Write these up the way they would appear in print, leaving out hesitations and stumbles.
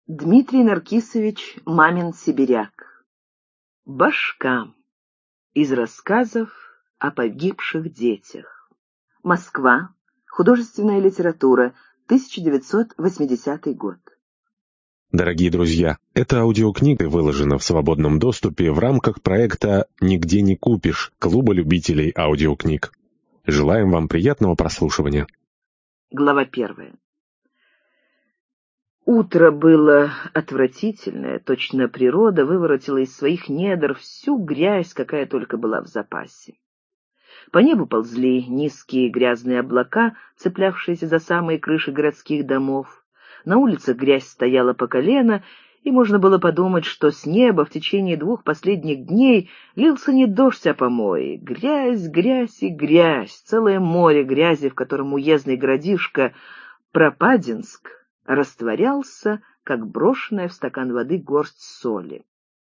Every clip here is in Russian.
Дмитрий Наркисович Мамин-Сибиряк. Башка. Из рассказов о погибших детях. Москва. Художественная литература. 1980 год. Дорогие друзья, эта аудиокнига выложена в свободном доступе в рамках проекта «Нигде не купишь» Клуба любителей аудиокниг. Желаем вам приятного прослушивания. Глава 1. Утро было отвратительное, точно природа выворотила из своих недр всю грязь, какая только была в запасе. По небу ползли низкие грязные облака, цеплявшиеся за самые крыши городских домов. На улицах грязь стояла по колено, и можно было подумать, что с неба в течение 2 последних дней лился не дождь, а помои. Грязь, грязь и грязь, целое море грязи, в котором уездный городишко Пропадинск растворялся, как брошенная в стакан воды горсть соли.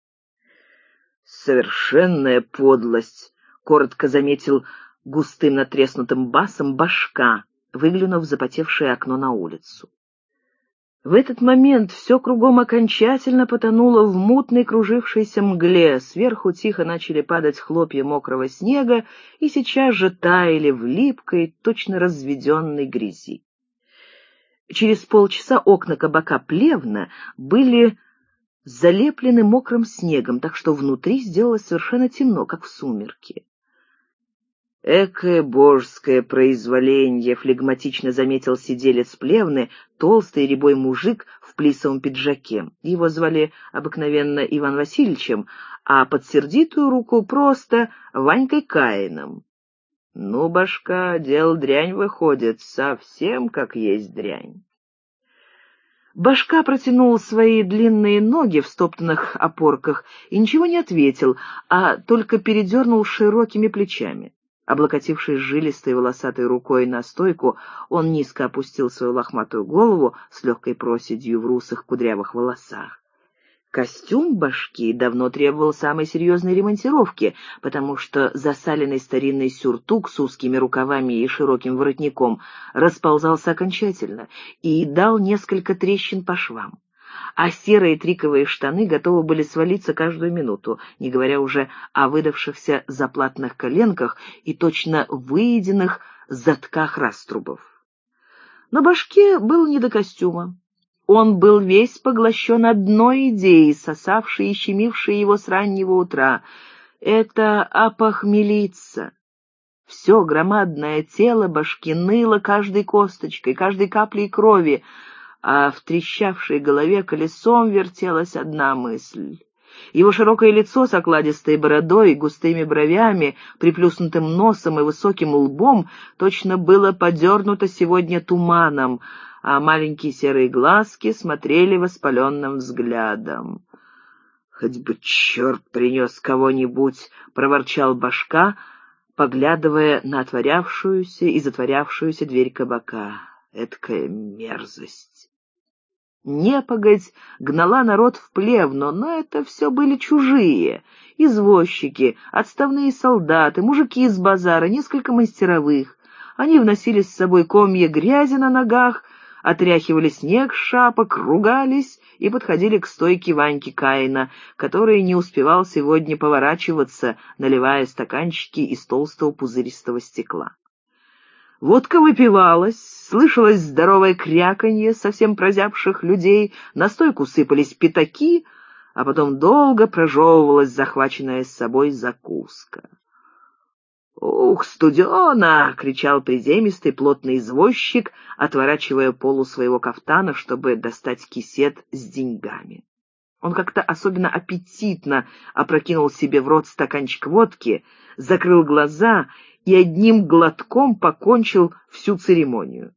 «Совершенная подлость», — коротко заметил густым натреснутым басом Башка, выглянув в запотевшее окно на улицу. В этот момент все кругом окончательно потонуло в мутной кружившейся мгле, сверху тихо начали падать хлопья мокрого снега и сейчас же таяли в липкой, точно разведенной грязи. Через полчаса окна кабака «Плевна» были залеплены мокрым снегом, так что внутри сделалось совершенно темно, как в сумерки. «Экое божеское произволенье», — флегматично заметил сиделец Плевны, толстый рябой мужик в плисовом пиджаке. Его звали обыкновенно Иван Васильевичем, а под сердитую руку просто Ванькой Каином. «Ну, Башка, дело дрянь выходит, совсем как есть дрянь». Башка протянул свои длинные ноги в стоптанных опорках и ничего не ответил, а только передернул широкими плечами. Облокотившись жилистой волосатой рукой на стойку, он низко опустил свою лохматую голову с легкой проседью в русых кудрявых волосах. Костюм Башки давно требовал самой серьезной ремонтировки, потому что засаленный старинный сюртук с узкими рукавами и широким воротником расползался окончательно и дал несколько трещин по швам. А серые триковые штаны готовы были свалиться каждую минуту, не говоря уже о выдавшихся заплатных коленках и точно выеденных затках раструбов. Но Башке было не до костюма. Он был весь поглощен одной идеей, сосавшей и щемившей его с раннего утра. Это опохмелиться. Все громадное тело Башки ныло каждой косточкой, каждой каплей крови, а в трещавшей голове колесом вертелась одна мысль. Его широкое лицо с окладистой бородой, густыми бровями, приплюснутым носом и высоким лбом точно было подернуто сегодня туманом, а маленькие серые глазки смотрели воспаленным взглядом. «Хоть бы черт принес кого-нибудь!» — проворчал Башка, поглядывая на отворявшуюся и затворявшуюся дверь кабака. Эткая мерзость! Непогодь гнала народ в Плевну, но это все были чужие. Извозчики, отставные солдаты, мужики из базара, несколько мастеровых. Они вносили с собой комья грязи на ногах, отряхивали снег с шапок, ругались и подходили к стойке Ваньки Каина, который не успевал сегодня поворачиваться, наливая стаканчики из толстого пузыристого стекла. Водка выпивалась, слышалось здоровое кряканье совсем прозябших людей, на стойку сыпались пятаки, а потом долго прожевывалась захваченная с собой закуска. «Ух, студено!» — кричал приземистый плотный извозчик, отворачивая полу своего кафтана, чтобы достать кисет с деньгами. Он как-то особенно аппетитно опрокинул себе в рот стаканчик водки, закрыл глаза и одним глотком покончил всю церемонию.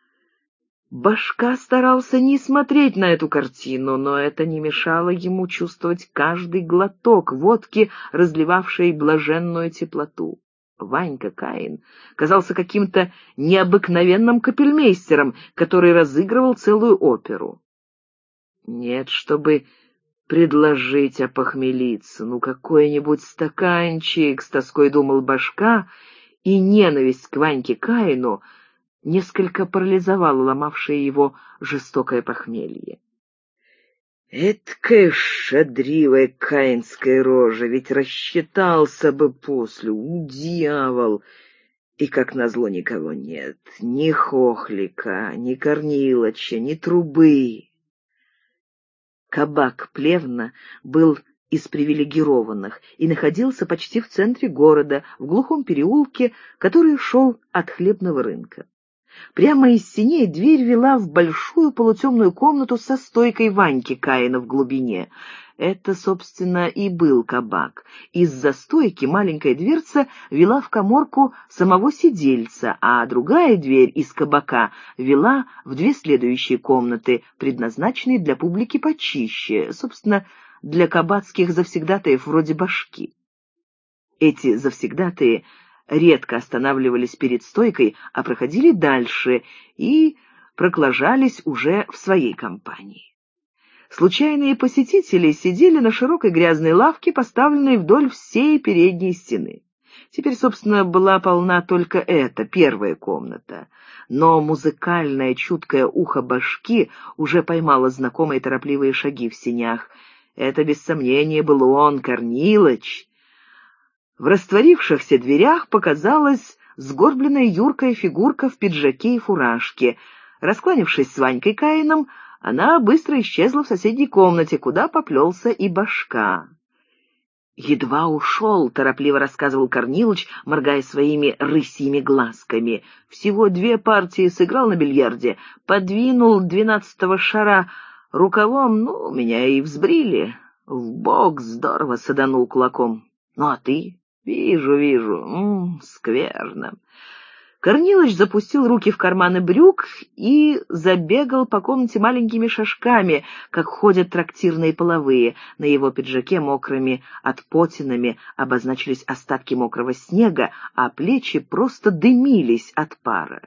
Башка старался не смотреть на эту картину, но это не мешало ему чувствовать каждый глоток водки, разливавшей блаженную теплоту. Ванька Каин казался каким-то необыкновенным капельмейстером, который разыгрывал целую оперу. Нет, чтобы предложить опохмелиться, ну какой-нибудь стаканчик, с тоской думал Башка, и ненависть к Ваньке Каину несколько парализовала ломавшее его жестокое похмелье. Эткая шадривая каинская рожа, ведь рассчитался бы после, дьявол. И, как назло, никого нет. Ни Хохлика, ни Корнилыча, ни Трубы. Кабак Плевна был из привилегированных и находился почти в центре города, в глухом переулке, который шел от хлебного рынка. Прямо из сеней дверь вела в большую полутемную комнату со стойкой Ваньки Каина в глубине. Это, собственно, и был кабак. Из-за стойки маленькая дверца вела в каморку самого сидельца, а другая дверь из кабака вела в две следующие комнаты, предназначенные для публики почище, собственно, для кабацких завсегдатаев вроде Башки. Эти завсегдатаи редко останавливались перед стойкой, а проходили дальше и проклажались уже в своей компании. Случайные посетители сидели на широкой грязной лавке, поставленной вдоль всей передней стены. Теперь, собственно, была полна только эта, первая комната. Но музыкальное чуткое ухо Башки уже поймало знакомые торопливые шаги в сенях. Это, без сомнения, был он, Корнилыч. В растворившихся дверях показалась сгорбленная юркая фигурка в пиджаке и фуражке. Раскланившись с Ванькой Каином, она быстро исчезла в соседней комнате, куда поплелся и Башка. «Едва ушел», — торопливо рассказывал Корнилыч, моргая своими рысьими глазками. «Всего 2 партии сыграл на бильярде, подвинул 12-го шара рукавом, меня и взбрили. В бок здорово саданул кулаком. Ну, а ты?» «Вижу, скверно». Корнилыч запустил руки в карманы брюк и забегал по комнате маленькими шажками, как ходят трактирные половые. На его пиджаке мокрыми отпотинами обозначились остатки мокрого снега, а плечи просто дымились от пара.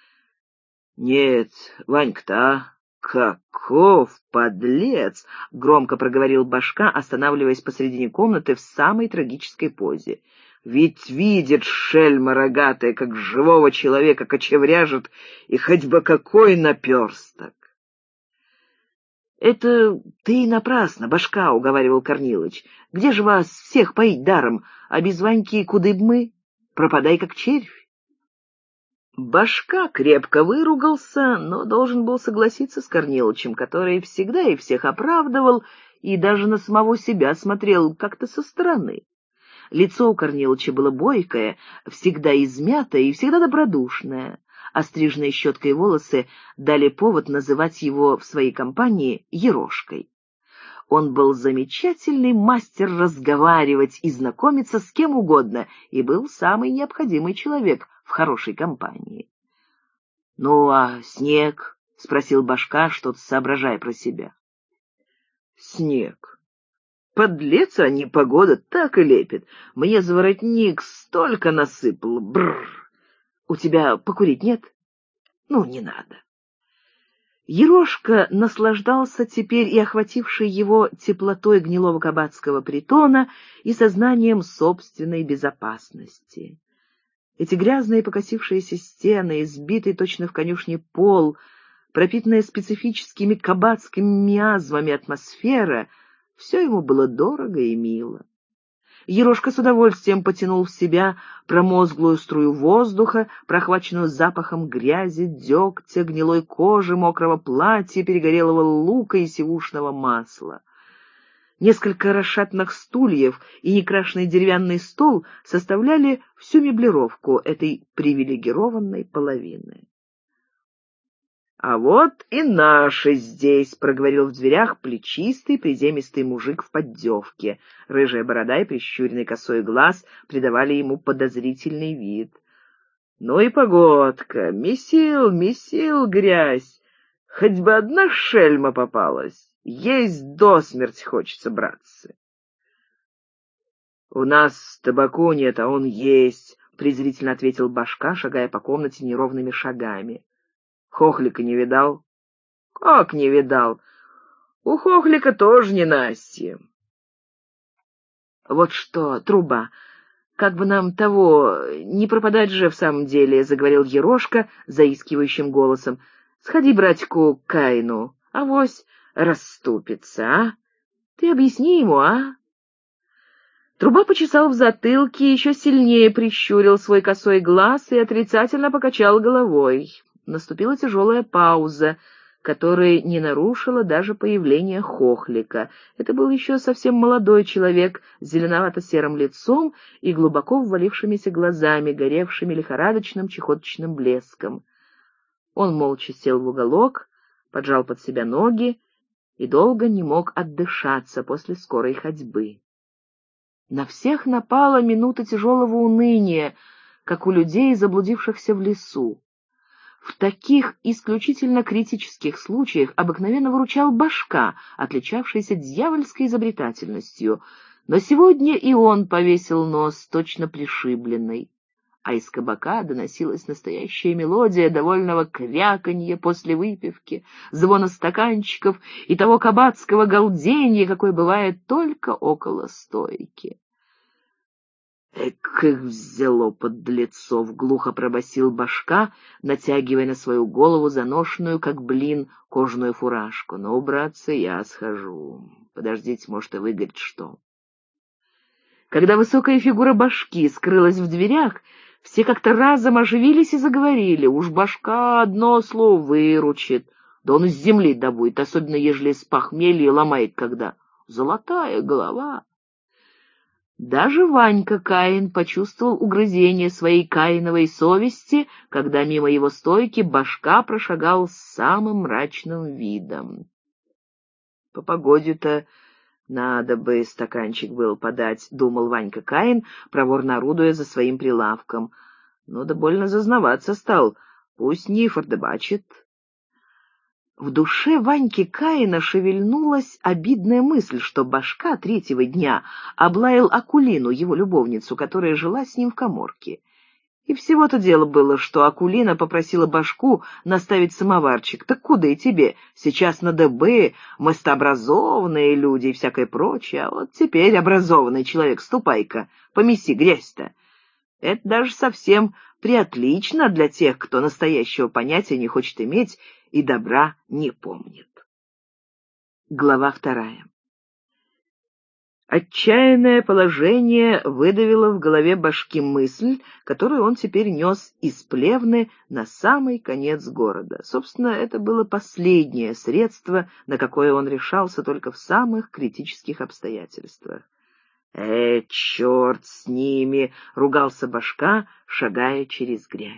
«Нет, Ванька-то, каков подлец!» — громко проговорил Башка, останавливаясь посредине комнаты в самой трагической позе. «Ведь видит шельма рогатая, как живого человека кочевряжет, и хоть бы какой наперсток!» «Это ты и напрасно, Башка», — уговаривал Корнилыч. «Где же вас всех поить даром, а без Ваньки куды б мы? Пропадай, как червь». Башка крепко выругался, но должен был согласиться с Корнилычем, который всегда и всех оправдывал и даже на самого себя смотрел как-то со стороны. Лицо у Корнилыча было бойкое, всегда измятое и всегда добродушное. Остриженные щеткой волосы дали повод называть его в своей компании Ерошкой. Он был замечательный мастер разговаривать и знакомиться с кем угодно и был самый необходимый человек в хорошей компании. «Ну, а снег?» — спросил Башка, что-то соображая про себя. «Снег. Подлец, а не погода, так и лепит. Мне за воротник столько насыпал. Бррр. У тебя покурить нет? Не надо». Ерошка наслаждался теперь и охватившей его теплотой гнилого кабацкого притона и сознанием собственной безопасности. Эти грязные покосившиеся стены, избитый точно в конюшне пол, пропитанная специфическими кабацкими миазмами атмосфера — все ему было дорого и мило. Ерошка с удовольствием потянул в себя промозглую струю воздуха, прохваченную запахом грязи, дегтя, гнилой кожи, мокрого платья, перегорелого лука и сивушного масла. Несколько расшатанных стульев и некрашенный деревянный стол составляли всю меблировку этой привилегированной половины. «А вот и наши здесь», — проговорил в дверях плечистый, приземистый мужик в поддевке. Рыжая борода и прищуренный косой глаз придавали ему подозрительный вид. «Ну и погодка! Месил грязь! Хоть бы одна шельма попалась! Есть до смерти хочется, братцы!» «У нас табаку нет, а он есть», — презрительно ответил Башка, шагая по комнате неровными шагами. «Хохлика не видал?» «Как не видал? У Хохлика тоже ненастье». «Вот что, Труба, как бы нам того, не пропадать же в самом деле», — заговорил Ерошка заискивающим голосом. «Сходи, братику, к Каину, авось расступится, а? Ты объясни ему, а?» Труба почесал в затылке, еще сильнее прищурил свой косой глаз и отрицательно покачал головой. Наступила тяжелая пауза, которой не нарушило даже появление Хохлика. Это был еще совсем молодой человек с зеленовато-серым лицом и глубоко ввалившимися глазами, горевшими лихорадочным чехоточным блеском. Он молча сел в уголок, поджал под себя ноги и долго не мог отдышаться после скорой ходьбы. На всех напала минута тяжелого уныния, как у людей, заблудившихся в лесу. В таких исключительно критических случаях обыкновенно выручал Башка, отличавшийся дьявольской изобретательностью, но сегодня и он повесил нос, точно пришибленный. А из кабака доносилась настоящая мелодия довольного кряканья после выпивки, звона стаканчиков и того кабацкого галденья, какое бывает только около стойки. «Эк, их взяло подлецов!» — глухо пробасил Башка, натягивая на свою голову заношенную, как блин, кожаную фуражку. «Ну, братцы, я схожу. Подождите, может, и выгорит что». Когда высокая фигура Башки скрылась в дверях, все как-то разом оживились и заговорили. Уж Башка одно слово выручит, да он из земли добудет, особенно ежели с похмелья ломает когда. Золотая голова. Даже Ванька Каин почувствовал угрызение своей каиновой совести, когда мимо его стойки Башка прошагал с самым мрачным видом. «По погоде-то надо бы стаканчик был подать», — думал Ванька Каин, проворно орудуя за своим прилавком. «Ну да больно зазнаваться стал. Пусть Нифор дебачит». В душе Ваньки Каина шевельнулась обидная мысль, что Башка третьего дня облаял Акулину, его любовницу, которая жила с ним в каморке. И всего-то дело было, что Акулина попросила Башку наставить самоварчик. Так куда и тебе? Сейчас на ДБ, мы-то образованные люди и всякое прочее, а вот теперь образованный человек, ступай-ка, помеси грязь-то. Это даже совсем приотлично для тех, кто настоящего понятия не хочет иметь и добра не помнит. Глава 2. Отчаянное положение выдавило в голове Башки мысль, которую он теперь нес из Плевны на самый конец города. Собственно, это было последнее средство, на какое он решался только в самых критических обстоятельствах. Черт с ними!» — ругался Башка, шагая через грязь.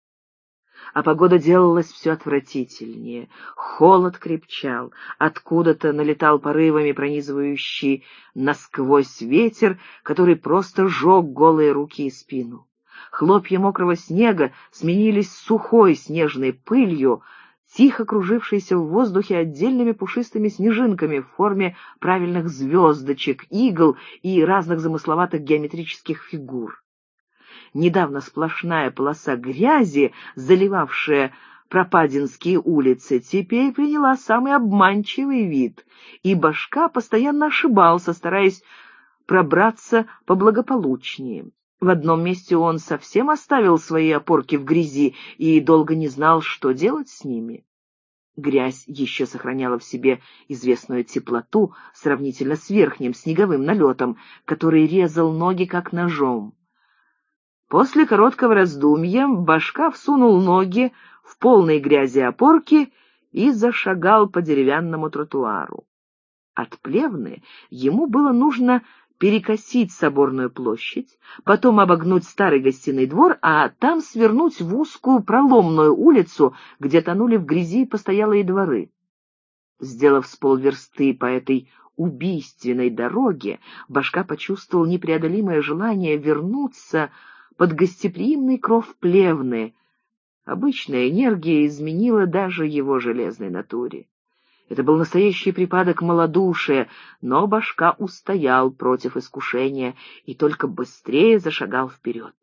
А погода делалась все отвратительнее. Холод крепчал, откуда-то налетал порывами пронизывающий насквозь ветер, который просто жег голые руки и спину. Хлопья мокрого снега сменились сухой снежной пылью, тихо кружившейся в воздухе отдельными пушистыми снежинками в форме правильных звездочек, игл и разных замысловатых геометрических фигур. Недавно сплошная полоса грязи, заливавшая Пропадинские улицы, теперь приняла самый обманчивый вид, и Башка постоянно ошибался, стараясь пробраться поблагополучнее. В одном месте он совсем оставил свои опорки в грязи и долго не знал, что делать с ними. Грязь еще сохраняла в себе известную теплоту сравнительно с верхним снеговым налетом, который резал ноги как ножом. После короткого раздумья Башка всунул ноги в полной грязи опорки и зашагал по деревянному тротуару. От Плевны ему было нужно перекосить Соборную площадь, потом обогнуть старый гостиный двор, а там свернуть в узкую проломную улицу, где тонули в грязи постоялые дворы. Сделав с полверсты по этой убийственной дороге, Башка почувствовал непреодолимое желание вернуться под гостеприимный кров Плевны. Обычная энергия изменила даже его железной натуре. Это был настоящий припадок малодушия, но Башка устоял против искушения и только быстрее зашагал вперед.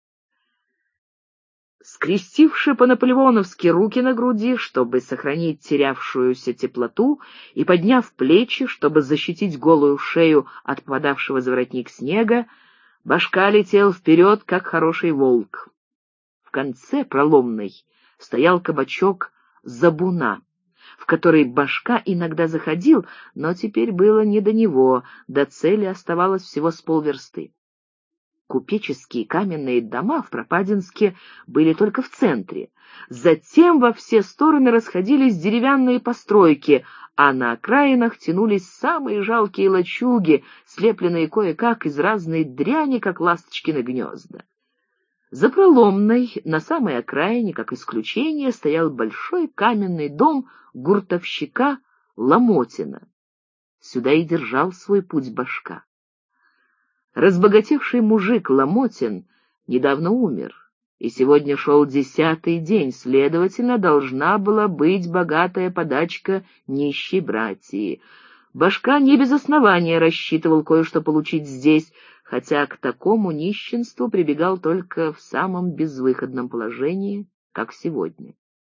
Скрестивши по-наполеоновски руки на груди, чтобы сохранить терявшуюся теплоту, и подняв плечи, чтобы защитить голую шею от попадавшего за воротник снега, Башка летел вперед, как хороший волк. В конце проломной стоял кабачок «Забуна». в который Башка иногда заходил, но теперь было не до него, до цели оставалось всего с полверсты. Купеческие каменные дома в Пропадинске были только в центре. Затем во все стороны расходились деревянные постройки, а на окраинах тянулись самые жалкие лачуги, слепленные кое-как из разной дряни, как ласточкины гнезда. За Проломной, на самой окраине, как исключение, стоял большой каменный дом гуртовщика Ломотина. Сюда и держал свой путь Башка. Разбогатевший мужик Ломотин недавно умер, и сегодня шел 10-й день, следовательно, должна была быть богатая подачка нищей братьи. Башка не без основания рассчитывал кое-что получить здесь, хотя к такому нищенству прибегал только в самом безвыходном положении, как сегодня.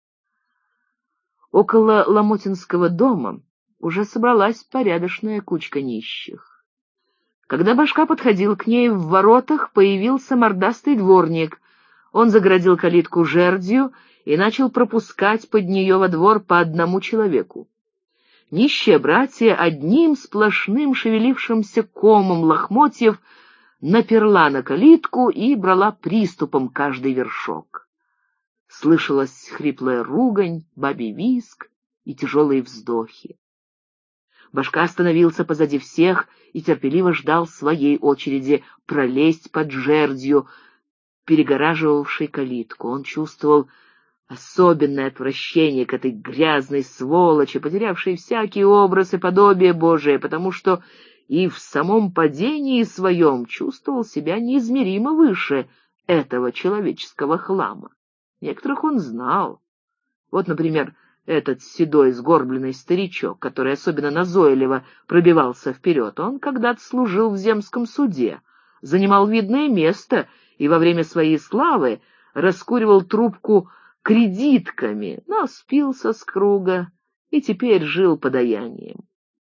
Около Ломотинского дома уже собралась порядочная кучка нищих. Когда Башка подходил к ней, в воротах появился мордастый дворник. Он загородил калитку жердью и начал пропускать под нее во двор по одному человеку. Нищие братья одним сплошным шевелившимся комом лохмотьев наперла на калитку и брала приступом каждый вершок. Слышалась хриплая ругань, бабий визг и тяжелые вздохи. Башка остановился позади всех и терпеливо ждал своей очереди пролезть под жердью, перегораживавшей калитку. Он чувствовал особенное отвращение к этой грязной сволочи, потерявшей всякий образ и подобие Божие, потому что и в самом падении своем чувствовал себя неизмеримо выше этого человеческого хлама. Некоторых он знал. Вот, например, этот седой сгорбленный старичок, который особенно назойливо пробивался вперед, он когда-то служил в земском суде, занимал видное место и во время своей славы раскуривал трубку кредитками, но спился с круга и теперь жил подаянием.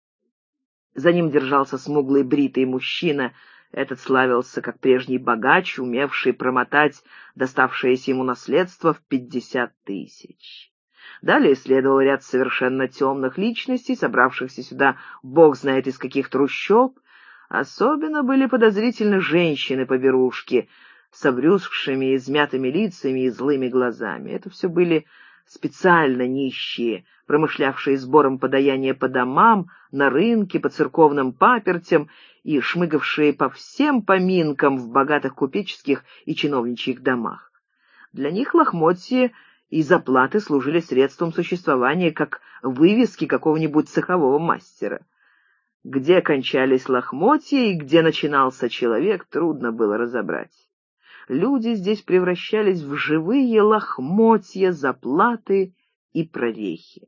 За ним держался смуглый бритый мужчина. Этот славился как прежний богач, умевший промотать доставшееся ему наследство в 50 тысяч. Далее следовал ряд совершенно темных личностей, собравшихся сюда бог знает из каких трущоб. Особенно были подозрительны женщины-поберушки с обрюзгшими, измятыми лицами и злыми глазами. Это все были специально нищие, промышлявшие сбором подаяния по домам, на рынке, по церковным папертям и шмыгавшие по всем поминкам в богатых купеческих и чиновничьих домах. Для них лохмотья и заплаты служили средством существования, как вывески какого-нибудь цехового мастера. Где кончались лохмотья и где начинался человек, трудно было разобрать. Люди здесь превращались в живые лохмотья, заплаты и прорехи.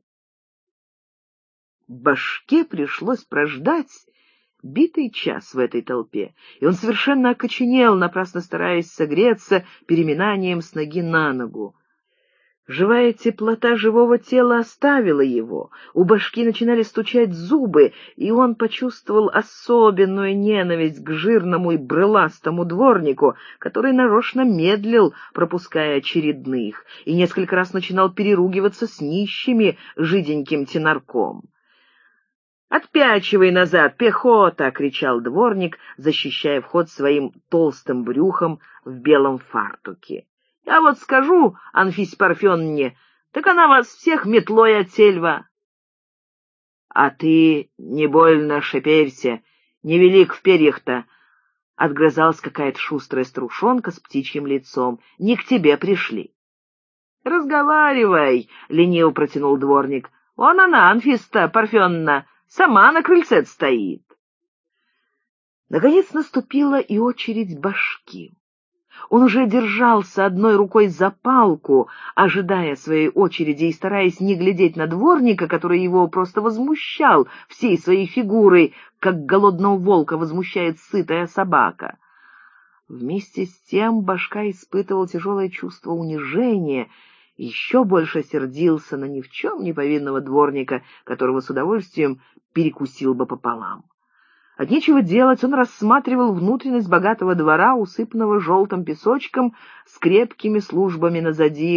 Башке пришлось прождать битый час в этой толпе, и он совершенно окоченел, напрасно стараясь согреться переминанием с ноги на ногу. Живая теплота живого тела оставила его, у Башки начинали стучать зубы, и он почувствовал особенную ненависть к жирному и брыластому дворнику, который нарочно медлил, пропуская очередных, и несколько раз начинал переругиваться с нищими жиденьким тенорком. «Отпячивай назад, пехота!» — кричал дворник, защищая вход своим толстым брюхом в белом фартуке. «Я вот скажу Анфисе Парфеновне, так она вас всех метлой отсельва». «А ты не больно шиперься, невелик в перьях-то», — отгрызалась какая-то шустрая струшонка с птичьим лицом. «Не к тебе пришли». «Разговаривай», — лениво протянул дворник. «Вон она, Анфиса Парфеновна, сама на крыльце стоит». Наконец наступила и очередь Башки. Он уже держался одной рукой за палку, ожидая своей очереди и стараясь не глядеть на дворника, который его просто возмущал всей своей фигурой, как голодного волка возмущает сытая собака. Вместе с тем Башка испытывал тяжелое чувство унижения, еще больше сердился на ни в чем не повинного дворника, которого с удовольствием перекусил бы пополам. От нечего делать он рассматривал внутренность богатого двора, усыпанного желтым песочком, с крепкими службами назади,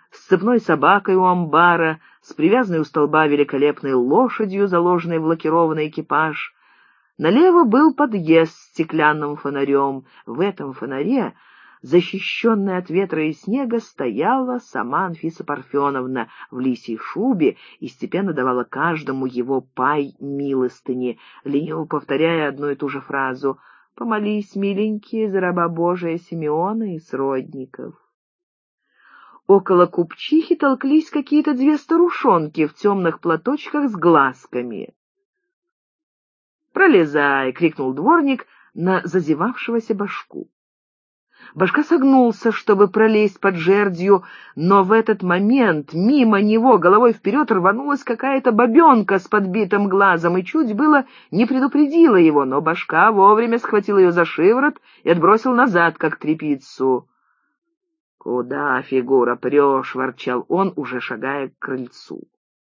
с цепной собакой у амбара, с привязанной у столба великолепной лошадью, заложенной в лакированный экипаж. Налево был подъезд с стеклянным фонарем. В этом фонаре, защищенная от ветра и снега, стояла сама Анфиса Парфеновна в лисьей шубе и степенно давала каждому его пай милостыни, лениво повторяя одну и ту же фразу: «Помолись, миленькие, за раба Божия Симеона и сродников». Около купчихи толклись какие-то две старушонки в темных платочках с глазками. «Пролезай!» — крикнул дворник на зазевавшегося Башку. Башка согнулся, чтобы пролезть под жердью, но в этот момент мимо него головой вперед рванулась какая-то бабенка с подбитым глазом и чуть было не предупредила его, но Башка вовремя схватил ее за шиворот и отбросил назад, как тряпицу. «Куда, фигура, прешь?» — ворчал он, уже шагая к крыльцу.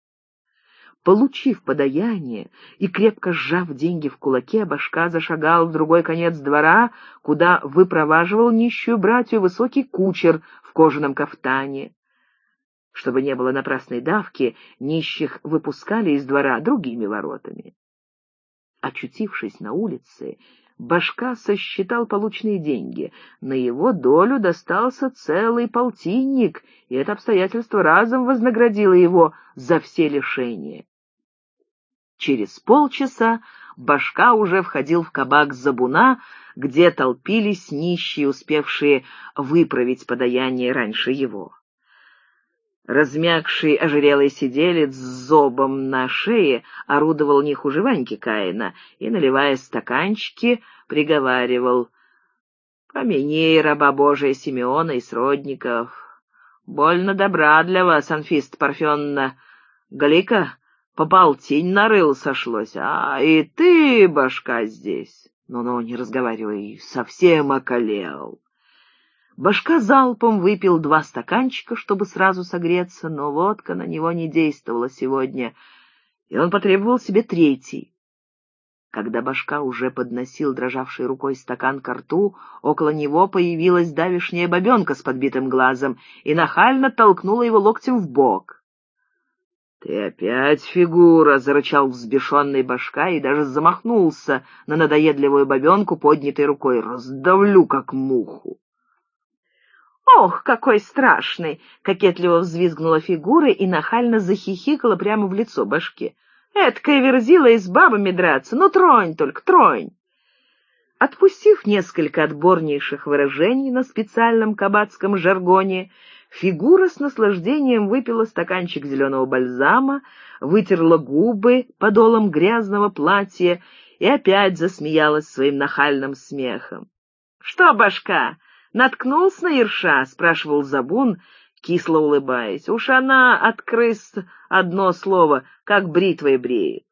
Получив подаяние и крепко сжав деньги в кулаке, Башка зашагал в другой конец двора, куда выпроваживал нищую братью высокий кучер в кожаном кафтане. Чтобы не было напрасной давки, нищих выпускали из двора другими воротами. Очутившись на улице, Башка сосчитал полученные деньги. На его долю достался целый полтинник, и это обстоятельство разом вознаградило его за все лишения. Через полчаса Башка уже входил в кабак Забуна, где толпились нищие, успевшие выправить подаяние раньше его. Размягший ожирелый сиделец с зобом на шее орудовал не хуже Ваньки Каина и, наливая стаканчики, приговаривал: «Помяни раба Божия Симеона и сродников. Больно добра для вас, Анфиса Парфеновна. Гляди-ка, по полтинь нарыл сошлось, и ты, Башка, здесь. Ну-ну, не разговаривай, совсем околел». Башка залпом выпил 2 стаканчика, чтобы сразу согреться, но водка на него не действовала сегодня, и он потребовал себе 3-й. Когда Башка уже подносил дрожавшей рукой стакан ко рту, около него появилась давешняя бабенка с подбитым глазом и нахально толкнула его локтем в бок. «Ты опять, фигура!» — зарычал взбешенный Башка и даже замахнулся на надоедливую бабенку поднятой рукой. «Раздавлю, как муху!» «Ох, какой страшный!» — кокетливо взвизгнула фигура и нахально захихикала прямо в лицо Башке. «Эткая верзила и с бабами драться! Ну, тронь только, тронь!» Отпустив несколько отборнейших выражений на специальном кабацком жаргоне, фигура с наслаждением выпила стаканчик зеленого бальзама, вытерла губы подолом грязного платья и опять засмеялась своим нахальным смехом. «Что, Башка, наткнулся на ерша?» — спрашивал Забун, кисло улыбаясь. «Уж она от крыс одно слово, как бритвой бреет».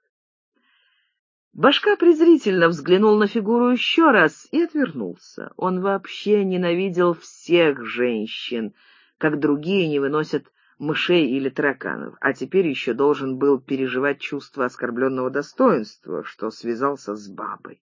Башка презрительно взглянул на фигуру еще раз и отвернулся. Он вообще ненавидел всех женщин, как другие не выносят мышей или тараканов, а теперь еще должен был переживать чувство оскорбленного достоинства, что связался с бабой.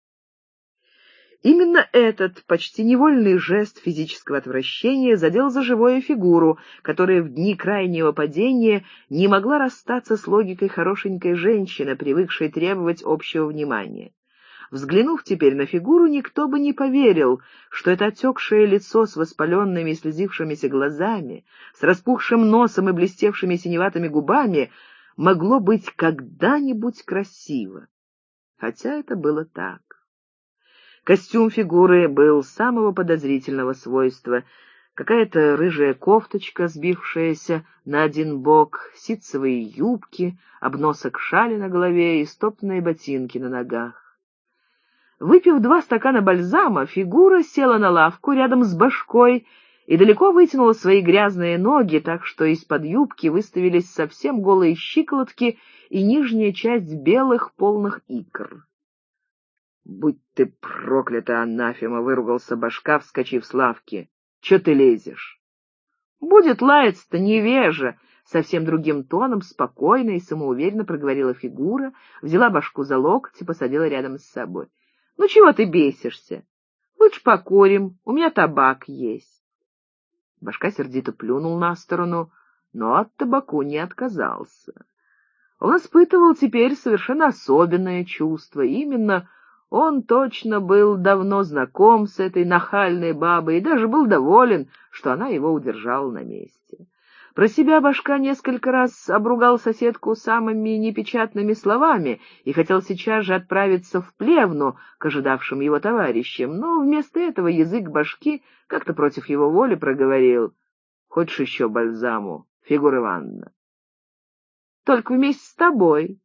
Именно этот почти невольный жест физического отвращения задел за живое фигуру, которая в дни крайнего падения не могла расстаться с логикой хорошенькой женщины, привыкшей требовать общего внимания. Взглянув теперь на фигуру, никто бы не поверил, что это отекшее лицо с воспаленными и слезившимися глазами, с распухшим носом и блестевшими синеватыми губами могло быть когда-нибудь красиво. Хотя это было так. Костюм фигуры был самого подозрительного свойства. Какая-то рыжая кофточка, сбившаяся на один бок, ситцевые юбки, обносок шали на голове и стоптанные ботинки на ногах. Выпив 2 стакана бальзама, фигура села на лавку рядом с Башкой и далеко вытянула свои грязные ноги, так что из-под юбки выставились совсем голые щиколотки и нижняя часть белых полных икр. «Будь ты проклята, анафема!» — выругался Башка, вскочив с лавки. «Чё ты лезешь?» «Будет лаяться-то невежа!» — совсем другим тоном, спокойно и самоуверенно проговорила фигура, взяла Башку за локоть и посадила рядом с собой. «Ну чего ты бесишься? Лучше покурим, у меня табак есть». Башка сердито плюнул на сторону. но от табаку не отказался. Он испытывал теперь совершенно особенное чувство. Именно он точно был давно знаком с этой нахальной бабой и даже был доволен, что она его удержала на месте. Про себя Башка несколько раз обругал соседку самыми непечатными словами и хотел сейчас же отправиться в Плевну к ожидавшим его товарищам, но вместо этого язык Башки как-то против его воли проговорил: «Хочешь еще бальзаму, Фигура Ивановна?» «Только вместе с тобой».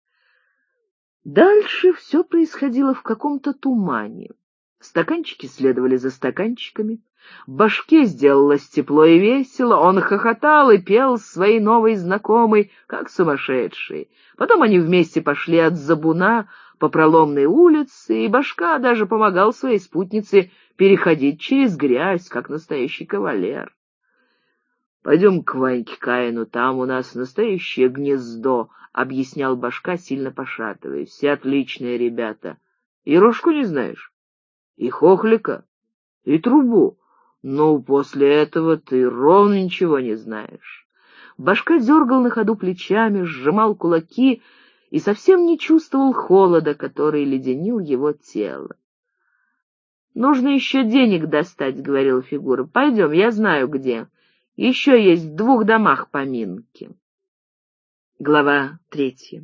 Дальше все происходило в каком-то тумане. Стаканчики следовали за стаканчиками. Башке сделалось тепло и весело, он хохотал и пел своей новой знакомой, как сумасшедший. Потом они вместе пошли от Забуна по проломной улице, и Башка даже помогал своей спутнице переходить через грязь, как настоящий кавалер. «Пойдем к Ваньке Каину, там у нас настоящее гнездо», — объяснял Башка, сильно пошатываясь. «Все отличные ребята. И Рожку не знаешь? И Хохлика? И Трубу? Ну, после этого ты ровно ничего не знаешь». Башка дергал на ходу плечами, сжимал кулаки и совсем не чувствовал холода, который леденил его тело. «Нужно еще денег достать», — говорила Фигура. «Пойдем, я знаю где. Еще есть в 2 домах поминки». Глава 3.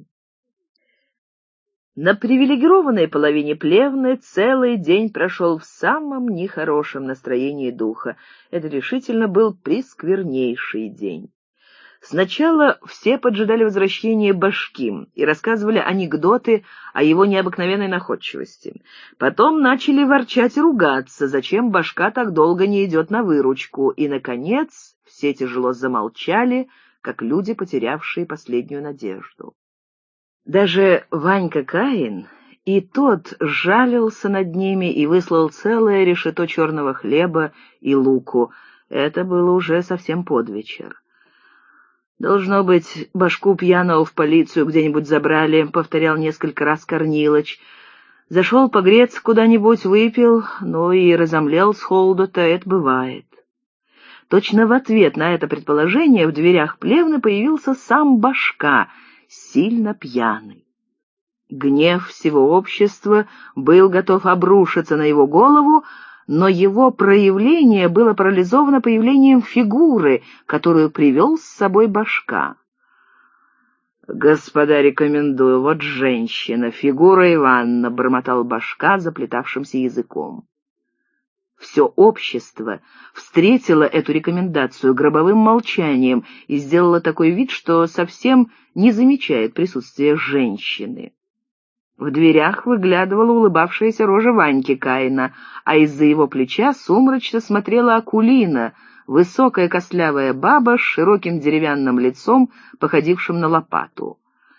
На привилегированной половине Плевны целый день прошел в самом нехорошем настроении духа. Это решительно был пресквернейший день. Сначала все поджидали возвращения Башки и рассказывали анекдоты о его необыкновенной находчивости. Потом начали ворчать и ругаться, зачем Башка так долго не идет на выручку, и, наконец, все тяжело замолчали, как люди, потерявшие последнюю надежду. Даже Ванька Каин, и тот жалился над ними и выслал целое решето черного хлеба и луку. Это было уже совсем под вечер. «Должно быть, Башку пьяного в полицию где-нибудь забрали», — повторял несколько раз Корнилыч. «Зашел погреться куда-нибудь, выпил, ну и разомлел с холоду-то, это бывает». Точно в ответ на это предположение в дверях Плевны появился сам Башка, сильно пьяный. Гнев всего общества был готов обрушиться на его голову, но его проявление было парализовано появлением Фигуры, которую привел с собой Башка. «Господа, рекомендую, вот женщина, Фигура Ивановна», — бормотал Башка заплетавшимся языком. Все общество встретило эту рекомендацию гробовым молчанием и сделало такой вид, что совсем не замечает присутствия женщины. В дверях выглядывала улыбавшаяся рожа Ваньки Каина, а из-за его плеча сумрачно смотрела Акулина, высокая костлявая баба с широким деревянным лицом, походившим на лопату.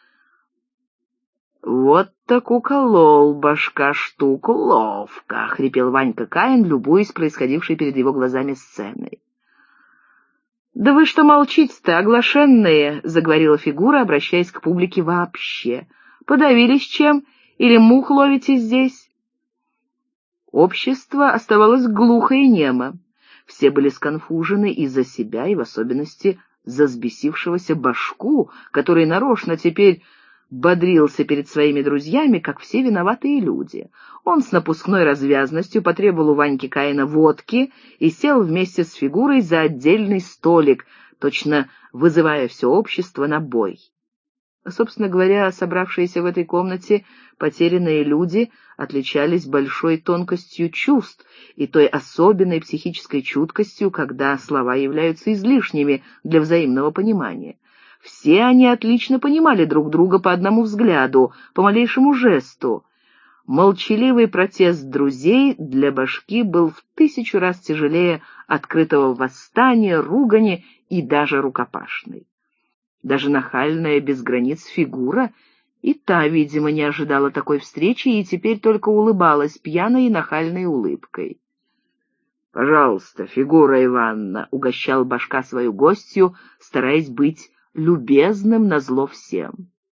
«Вот так уколол Башка штуку ловко», — хрипел Ванька Каин, любуясь происходившей перед его глазами сценой. «Да вы что молчите-то, оглашенные?» — заговорила Фигура, обращаясь к публике вообще. «Подавились чем? Или мух ловите здесь?» Общество оставалось глухо и немо. Все были сконфужены и за себя, и в особенности за взбесившегося Башку, который нарочно теперь бодрился перед своими друзьями, как все виноватые люди. Он с напускной развязностью потребовал у Ваньки Каина водки и сел вместе с Фигурой за отдельный столик, точно вызывая все общество на бой. Собственно говоря, собравшиеся в этой комнате потерянные люди отличались большой тонкостью чувств и той особенной психической чуткостью, когда слова являются излишними для взаимного понимания. Все они отлично понимали друг друга по одному взгляду, по малейшему жесту. Молчаливый протест друзей для Башки был в 1000 раз тяжелее открытого восстания, ругани и даже рукопашной. Даже нахальная без границ Фигура, и та, видимо, не ожидала такой встречи и теперь только улыбалась пьяной и нахальной улыбкой. «Пожалуйста, Фигура Ивановна», — угощал Башка свою гостью, стараясь быть любезным назло всем.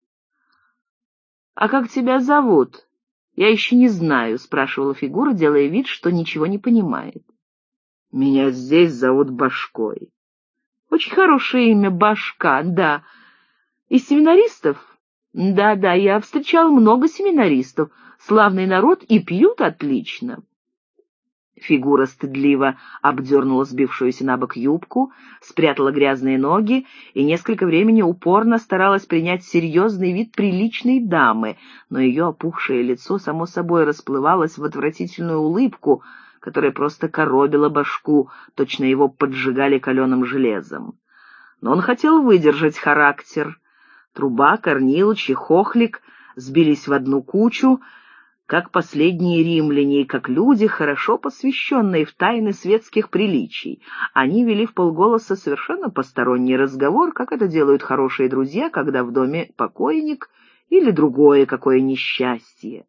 «А как тебя зовут? Я еще не знаю», — спрашивала Фигура, делая вид, что ничего не понимает. «Меня здесь зовут Башкой». Очень хорошее имя, Башка, да. Из семинаристов? Да, я встречал много семинаристов. Славный народ и пьют отлично. Фигура стыдливо обдернула сбившуюся на бок юбку, спрятала грязные ноги и несколько времени упорно старалась принять серьезный вид приличной дамы, но ее опухшее лицо само собой расплывалось в отвратительную улыбку, которая просто коробила Башку, точно его поджигали каленым железом. Но он хотел выдержать характер. Труба, Корнилыч и Хохлик сбились в одну кучу, как последние римляне и как люди, хорошо посвященные в тайны светских приличий. Они вели вполголоса совершенно посторонний разговор, как это делают хорошие друзья, когда в доме покойник или другое какое несчастье.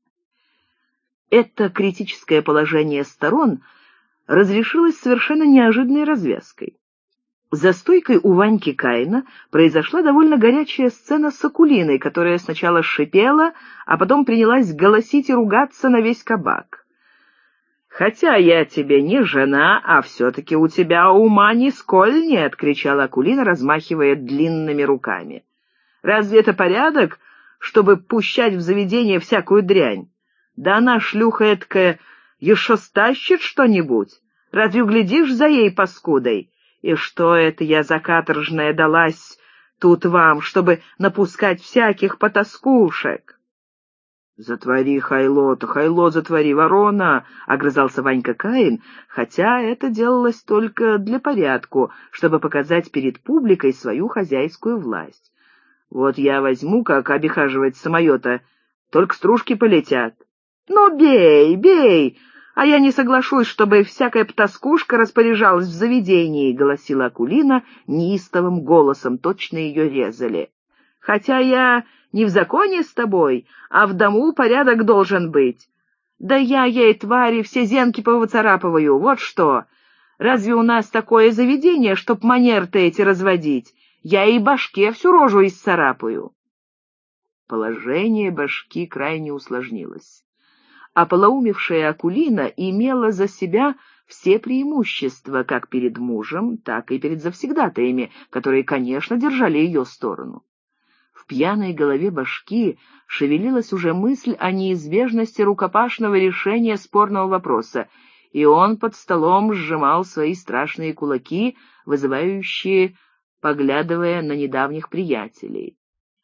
Это критическое положение сторон разрешилось совершенно неожиданной развязкой. За стойкой у Ваньки Каина произошла довольно горячая сцена с Акулиной, которая сначала шипела, а потом принялась голосить и ругаться на весь кабак. «Хотя я тебе не жена, а все-таки у тебя ума нисколь нет!» — кричала Акулина, размахивая длинными руками. «Разве это порядок, чтобы пущать в заведение всякую дрянь? Да она, шлюха эткая, еще стащит что-нибудь. Разве углядишь за ей паскудой? И что это я за каторжная далась тут вам, чтобы напускать всяких потаскушек?» «Затвори, Хайло-то, Хайло, затвори, ворона!» — огрызался Ванька Каин, хотя это делалось только для порядку, чтобы показать перед публикой свою хозяйскую власть. «Вот я возьму, как обихаживать самое-то, только стружки полетят». «Ну, бей, бей! А я не соглашусь, чтобы всякая потаскушка распоряжалась в заведении», — голосила Акулина неистовым голосом, точно ее резали. «Хотя я не в законе с тобой, а в дому порядок должен быть. Да я ей, твари, все зенки повыцарапываю, вот что. Разве у нас такое заведение, чтоб манер-то эти разводить? Я и Башке всю рожу исцарапаю». Положение Башки крайне усложнилось. А полоумевшая Акулина имела за себя все преимущества как перед мужем, так и перед завсегдатаями, которые, конечно, держали ее сторону. В пьяной голове Башки шевелилась уже мысль о неизбежности рукопашного решения спорного вопроса, и он под столом сжимал свои страшные кулаки, вызывающие, поглядывая на недавних приятелей.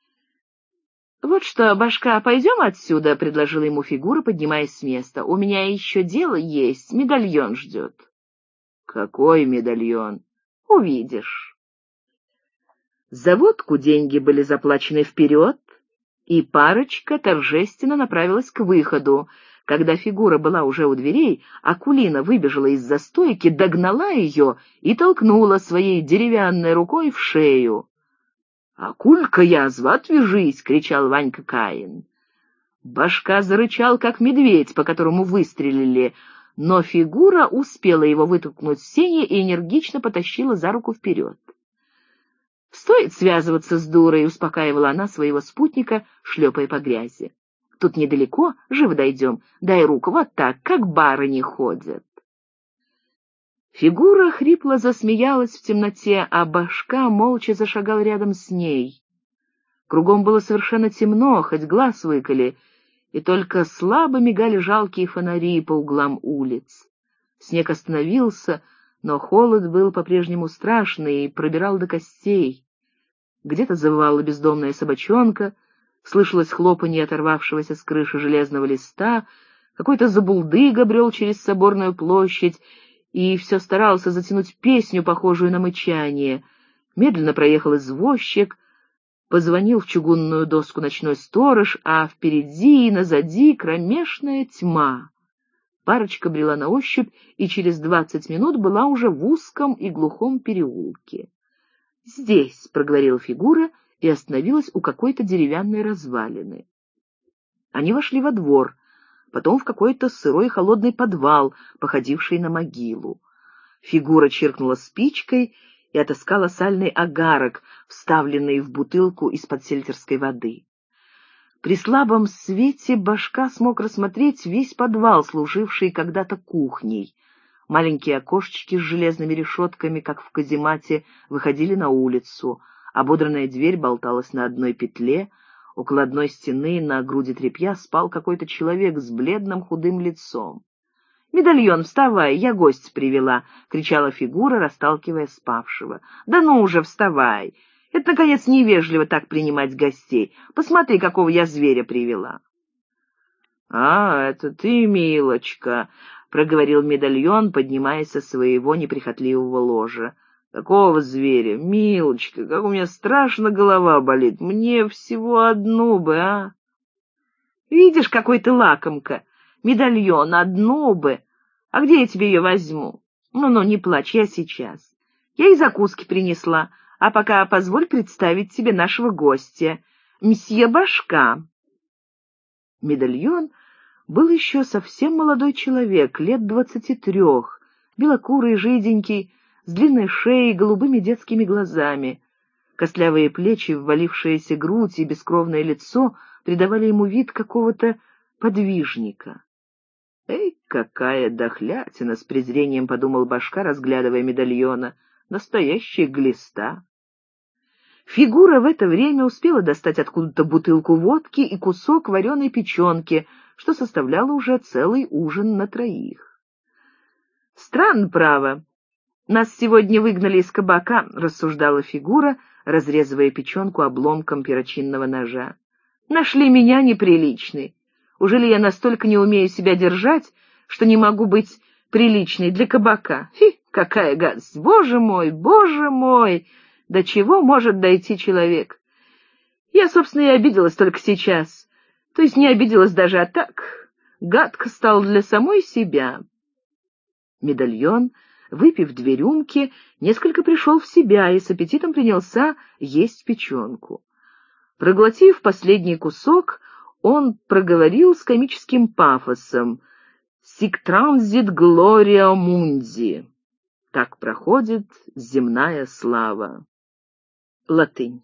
«Вот что, Башка, пойдем отсюда», — предложила ему фигура, поднимаясь с места. «У меня еще дело есть, медальон ждет». «Какой медальон?» «Увидишь». За водку деньги были заплачены вперед, и парочка торжественно направилась к выходу. Когда фигура была уже у дверей, Акулина выбежала из-за стойки, догнала ее и толкнула своей деревянной рукой в шею. «Акулька, язва, отвяжись!» — кричал Ванька Каин. Башка зарычал, как медведь, по которому выстрелили, но фигура успела его вытолкнуть в сени и энергично потащила за руку вперед. «Стоит связываться с дурой», — успокаивала она своего спутника, шлепая по грязи. «Тут недалеко, живо дойдем. Дай руку, вот так, как барыни ходят». Фигура хрипло засмеялась в темноте, а Башка молча зашагал рядом с ней. Кругом было совершенно темно, хоть глаз выколи, и только слабо мигали жалкие фонари по углам улиц. Снег остановился, но холод был по-прежнему страшный и пробирал до костей. Где-то завывала бездомная собачонка, слышалось хлопанье оторвавшегося с крыши железного листа, какой-то забулдыга брел через соборную площадь и все старался затянуть песню, похожую на мычание. Медленно проехал извозчик, позвонил в чугунную доску ночной сторож, а впереди и назади кромешная тьма. Парочка брела на ощупь и через 20 минут была уже в узком и глухом переулке. «Здесь», — проговорила фигура и остановилась у какой-то деревянной развалины. Они вошли во двор, потом в какой-то сырой холодный подвал, походивший на могилу. Фигура чиркнула спичкой и отыскала сальный агарок, вставленный в бутылку из-под сельтерской воды. При слабом свете Башка смог рассмотреть весь подвал, служивший когда-то кухней. Маленькие окошечки с железными решетками, как в каземате, выходили на улицу. Ободранная дверь болталась на одной петле. Около одной стены на груди тряпья спал какой-то человек с бледным худым лицом. «Медальон, вставай, я гость привела!» — кричала фигура, расталкивая спавшего. «Да ну уже, вставай! Это, наконец, невежливо так принимать гостей. Посмотри, какого я зверя привела!» «А, это ты, милочка!» — проговорил медальон, поднимаясь со своего неприхотливого ложа. «Какого зверя? Милочка, как у меня страшно голова болит. Мне всего одну бы, а!» «Видишь, какой ты лакомка! Медальон, одну бы! А где я тебе ее возьму? Ну-ну, не плачь, я сейчас. Я и закуски принесла, а пока позволь представить тебе нашего гостя, мсье Башка». Медальон был еще совсем молодой человек, лет 23, белокурый, жиденький, с длинной шеей и голубыми детскими глазами. Костлявые плечи, ввалившаяся грудь и бескровное лицо придавали ему вид какого-то подвижника. «Эй, какая дохлятина!» — с презрением подумал Башка, разглядывая медальона. «Настоящая глиста!» Фигура в это время успела достать откуда-то бутылку водки и кусок вареной печенки, что составляло уже целый ужин на троих. «Странно, право. Нас сегодня выгнали из кабака», — рассуждала фигура, разрезывая печенку обломком перочинного ножа. «Нашли меня неприличной. Ужели я настолько не умею себя держать, что не могу быть приличной для кабака? Фи, какая гадость! Боже мой, боже мой! До чего может дойти человек? Я, собственно, и обиделась только сейчас. То есть не обиделась даже, а так. Гадко стало для самой себя». Медальон, выпив 2 рюмки, несколько пришел в себя и с аппетитом принялся есть печенку. Проглотив последний кусок, он проговорил с комическим пафосом: «Sic transit gloria mundi» — «Так проходит земная слава». Латынь.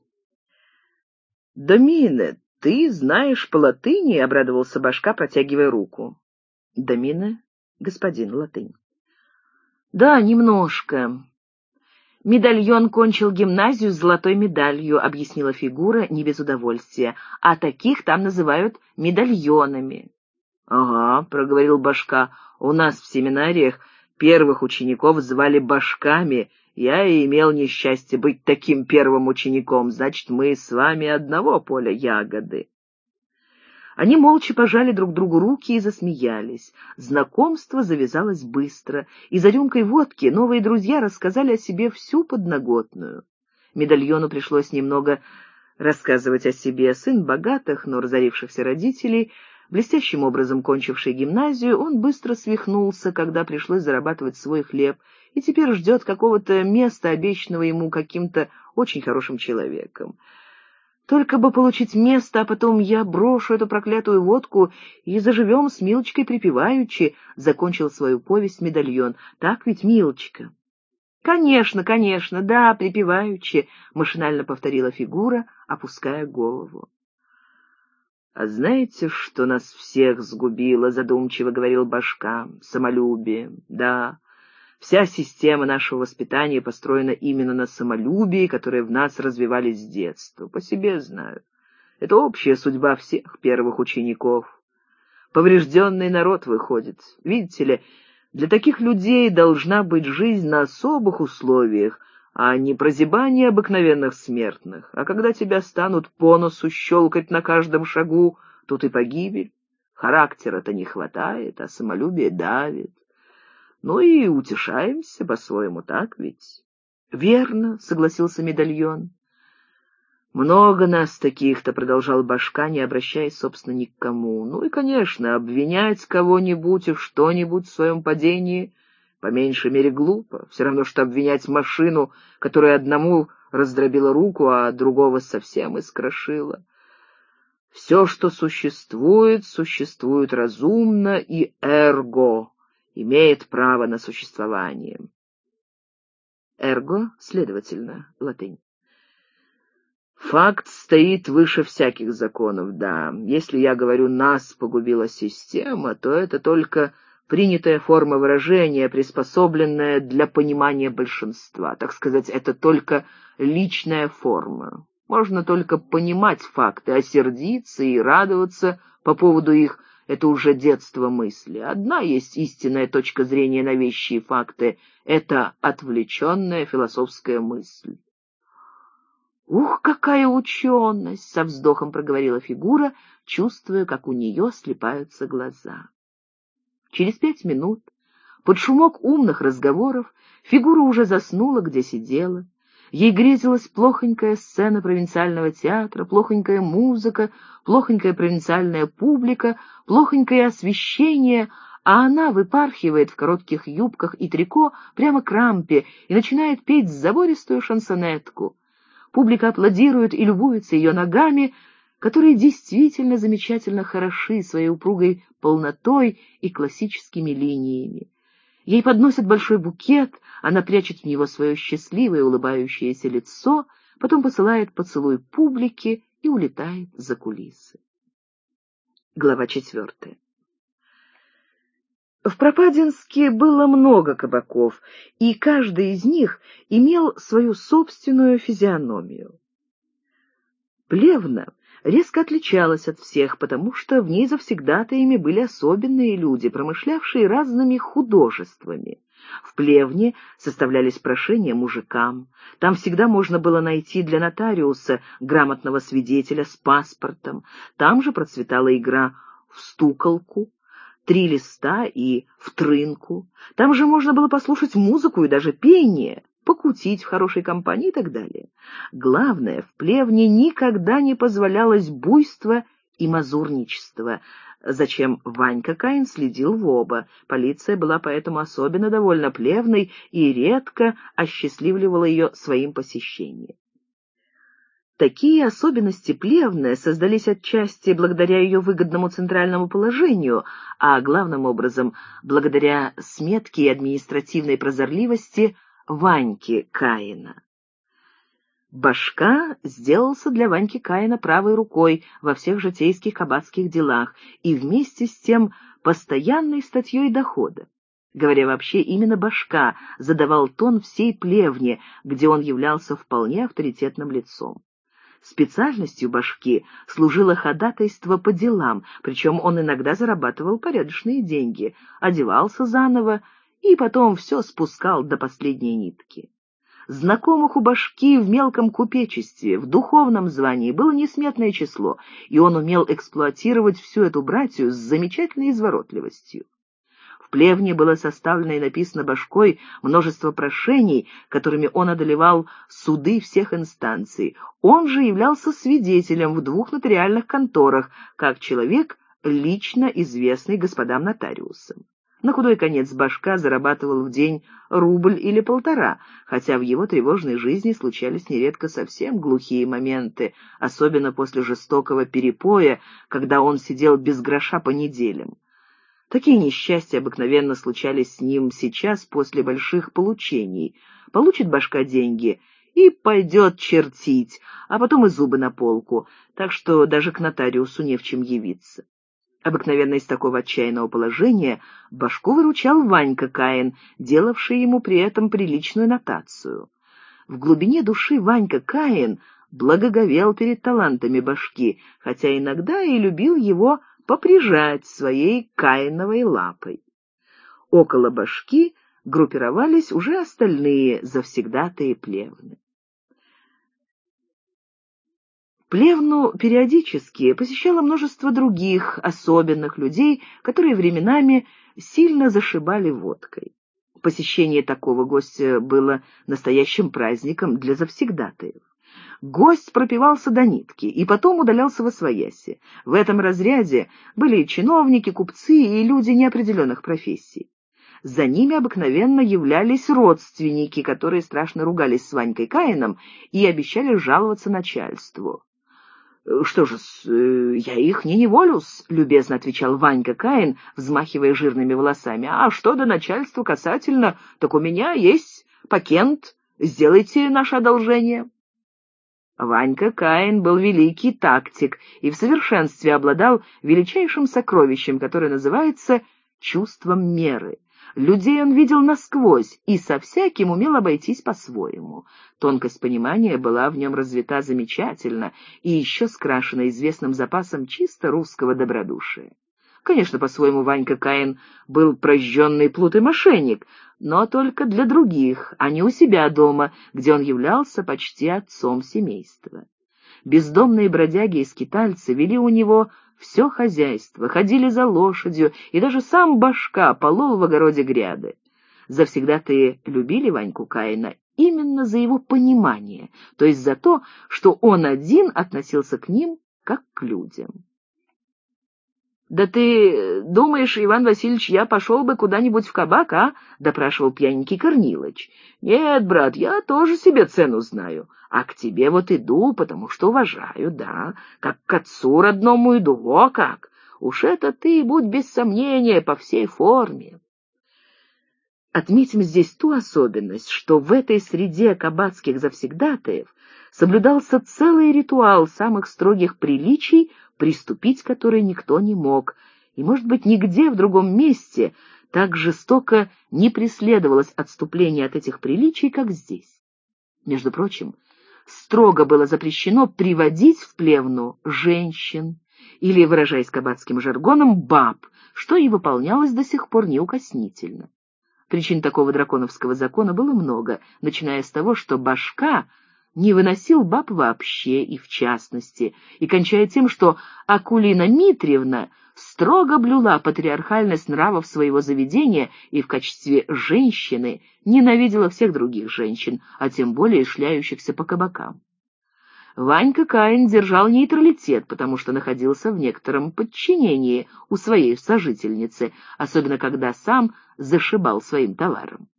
«Домине, ты знаешь по латыни?» — обрадовался Башка, протягивая руку. «Домине, господин, латынь». «Да, немножко. Медальон кончил гимназию с золотой медалью», — объяснила фигура не без удовольствия, «а таких там называют медальонами». «Ага», — проговорил Башка, — «у нас в семинариях первых учеников звали башками. Я и имел несчастье быть таким первым учеником. Значит, мы с вами одного поля ягоды». Они молча пожали друг другу руки и засмеялись. Знакомство завязалось быстро, и за рюмкой водки новые друзья рассказали о себе всю подноготную. Медальону пришлось немного рассказывать о себе. Сын богатых, но разорившихся родителей, блестящим образом кончивший гимназию, он быстро свихнулся, когда пришлось зарабатывать свой хлеб, и теперь ждет какого-то места, обещанного ему каким-то очень хорошим человеком. «Только бы получить место, а потом я брошу эту проклятую водку и заживем с Милочкой припеваючи», — закончил свою повесть медальон. «Так ведь, Милочка?» «Конечно, конечно, да, припеваючи», — машинально повторила фигура, опуская голову. «А знаете, что нас всех сгубило?» — задумчиво говорил Башка. «Самолюбие, да». Вся система нашего воспитания построена именно на самолюбии, которое в нас развивали с детства. По себе знаю. Это общая судьба всех первых учеников. Поврежденный народ выходит. Видите ли, для таких людей должна быть жизнь на особых условиях, а не прозябание обыкновенных смертных. А когда тебя станут по носу щелкать на каждом шагу, тут и погибель. Характера-то не хватает, а самолюбие давит. Ну и утешаемся по-своему, так ведь?» «Верно», — согласился медальон. «Много нас таких-то», — продолжал Башка, не обращаясь, собственно, ни к кому. «Ну и, конечно, обвинять кого-нибудь и в что-нибудь в своем падении по меньшей мере глупо. Все равно, что обвинять машину, которая одному раздробила руку, а другого совсем искрошила. Все, что существует, существует разумно и эрго, имеет право на существование». Эрго, следовательно, латынь. «Факт стоит выше всяких законов, да. Если я говорю, нас погубила система, то это только принятая форма выражения, приспособленная для понимания большинства. Так сказать, это только личная форма. Можно только понимать факты, а сердиться и радоваться по поводу их — это уже детство мысли. Одна есть истинная точка зрения на вещи и факты — это отвлеченная философская мысль. «Ух, какая ученость!» — со вздохом проговорила фигура, чувствуя, как у нее слипаются глаза. Через 5 минут, под шумок умных разговоров, фигура уже заснула, где сидела. Ей грезилась плохонькая сцена провинциального театра, плохонькая музыка, плохонькая провинциальная публика, плохонькое освещение, а она выпархивает в коротких юбках и трико прямо к рампе и начинает петь забористую шансонетку. Публика аплодирует и любуется ее ногами, которые действительно замечательно хороши своей упругой полнотой и классическими линиями. Ей подносят большой букет, она прячет в него свое счастливое улыбающееся лицо, потом посылает поцелуй публике и улетает за кулисы. Глава 4. В Пропадинске было много кабаков, и каждый из них имел свою собственную физиономию. Плевна резко отличалась от всех, потому что в ней завсегдатаями были особенные люди, промышлявшие разными художествами. В Плевне составлялись прошения мужикам. Там всегда можно было найти для нотариуса грамотного свидетеля с паспортом. Там же процветала игра в стуколку, 3 листа и в трынку. Там же можно было послушать музыку и даже пение, покутить в хорошей компании и так далее. Главное, в Плевне никогда не позволялось буйство и мазурничество, зачем Ванька Каин следил в оба. Полиция была поэтому особенно довольна Плевной и редко осчастливливала ее своим посещением. Такие особенности Плевны создались отчасти благодаря ее выгодному центральному положению, а главным образом благодаря сметке и административной прозорливости Ваньки Каина. Башка сделался для Ваньки Каина правой рукой во всех житейских кабацких делах и вместе с тем постоянной статьей дохода. Говоря вообще, именно Башка задавал тон всей Плевне, где он являлся вполне авторитетным лицом. Специальностью Башки служило ходатайство по делам, причем он иногда зарабатывал порядочные деньги, одевался заново и потом все спускал до последней нитки. Знакомых у Башки в мелком купечестве, в духовном звании было несметное число, и он умел эксплуатировать всю эту братью с замечательной изворотливостью. В Плевне было составлено и написано Башкой множество прошений, которыми он одолевал суды всех инстанций. Он же являлся свидетелем в 2 нотариальных конторах, как человек, лично известный господам нотариусам. На худой конец Башка зарабатывал в день рубль или 1,5, хотя в его тревожной жизни случались нередко совсем глухие моменты, особенно после жестокого перепоя, когда он сидел без гроша по неделям. Такие несчастья обыкновенно случались с ним сейчас после больших получений. Получит Башка деньги и пойдет чертить, а потом и зубы на полку, так что даже к нотариусу не в чем явиться. Обыкновенно из такого отчаянного положения Башку выручал Ванька Каин, делавший ему при этом приличную нотацию. В глубине души Ванька Каин благоговел перед талантами Башки, хотя иногда и любил его поприжать своей каиновой лапой. Около Башки группировались уже остальные завсегдатаи Плевны. Плевну периодически посещало множество других особенных людей, которые временами сильно зашибали водкой. Посещение такого гостя было настоящим праздником для завсегдатаев. Гость пропивался до нитки и потом удалялся восвояси. В этом разряде были и чиновники, купцы и люди неопределенных профессий. За ними обыкновенно являлись родственники, которые страшно ругались с Ванькой Каином и обещали жаловаться начальству. «Что же, я их не неволю-с», — любезно отвечал Ванька Каин, взмахивая жирными волосами. «А что до начальства касательно, так у меня есть пакент, сделайте наше одолжение». Ванька Каин был великий тактик и в совершенстве обладал величайшим сокровищем, которое называется чувством меры. Людей он видел насквозь и со всяким умел обойтись по-своему. Тонкость понимания была в нем развита замечательно и еще скрашена известным запасом чисто русского добродушия. Конечно, по-своему Ванька Каин был прожженный плут и мошенник, но только для других, а не у себя дома, где он являлся почти отцом семейства. Бездомные бродяги и скитальцы вели у него все хозяйство, ходили за лошадью, и даже сам Башка полол в огороде гряды. Завсегдатые любили Ваньку Каина именно за его понимание, то есть за то, что он один относился к ним как к людям. «Да ты думаешь, Иван Васильевич, я пошел бы куда-нибудь в кабак, а?» — допрашивал пьяненький Корнилыч. «Нет, брат, я тоже себе цену знаю, а к тебе вот иду, потому что уважаю, да, как к отцу родному иду, о как! Уж это ты, будь без сомнения, по всей форме». Отметим здесь ту особенность, что в этой среде кабацких завсегдатаев соблюдался целый ритуал самых строгих приличий, приступить который никто не мог, и, может быть, нигде в другом месте так жестоко не преследовалось отступление от этих приличий, как здесь. Между прочим, строго было запрещено приводить в плевну женщин или, выражаясь кабацким жаргоном, баб, что и выполнялось до сих пор неукоснительно. Причин такого драконовского закона было много, начиная с того, что Башка не выносил баб вообще и в частности, и кончая тем, что Акулина Митриевна строго блюла патриархальность нравов своего заведения и в качестве женщины ненавидела всех других женщин, а тем более шляющихся по кабакам. Ванька Каин держал нейтралитет, потому что находился в некотором подчинении у своей сожительницы, особенно когда сам зашибал своим товаром.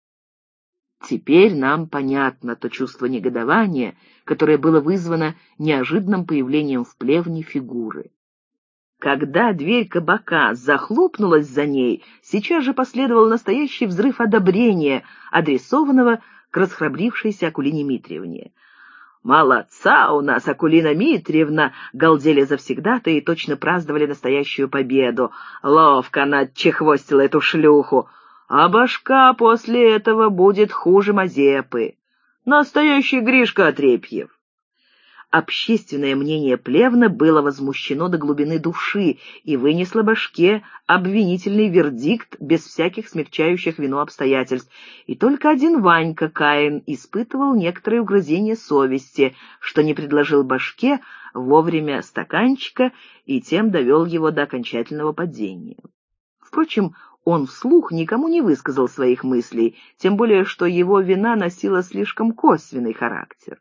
Теперь нам понятно то чувство негодования, которое было вызвано неожиданным появлением в плевне фигуры. Когда дверь кабака захлопнулась за ней, сейчас же последовал настоящий взрыв одобрения, адресованного к расхрабрившейся Акулине Митриевне. «Молодца у нас, Акулина Митриевна!» — галдели завсегдатые и точно праздновали настоящую победу. «Ловко она отчехвостила эту шлюху! А Башка после этого будет хуже Мазепы. Настоящий Гришка Отрепьев!» Общественное мнение плевна было возмущено до глубины души и вынесло Башке обвинительный вердикт без всяких смягчающих вину обстоятельств, и только один Ванька Каин испытывал некоторое угрызение совести, что не предложил Башке вовремя стаканчика и тем довел его до окончательного падения. Впрочем, он вслух никому не высказал своих мыслей, тем более что его вина носила слишком косвенный характер.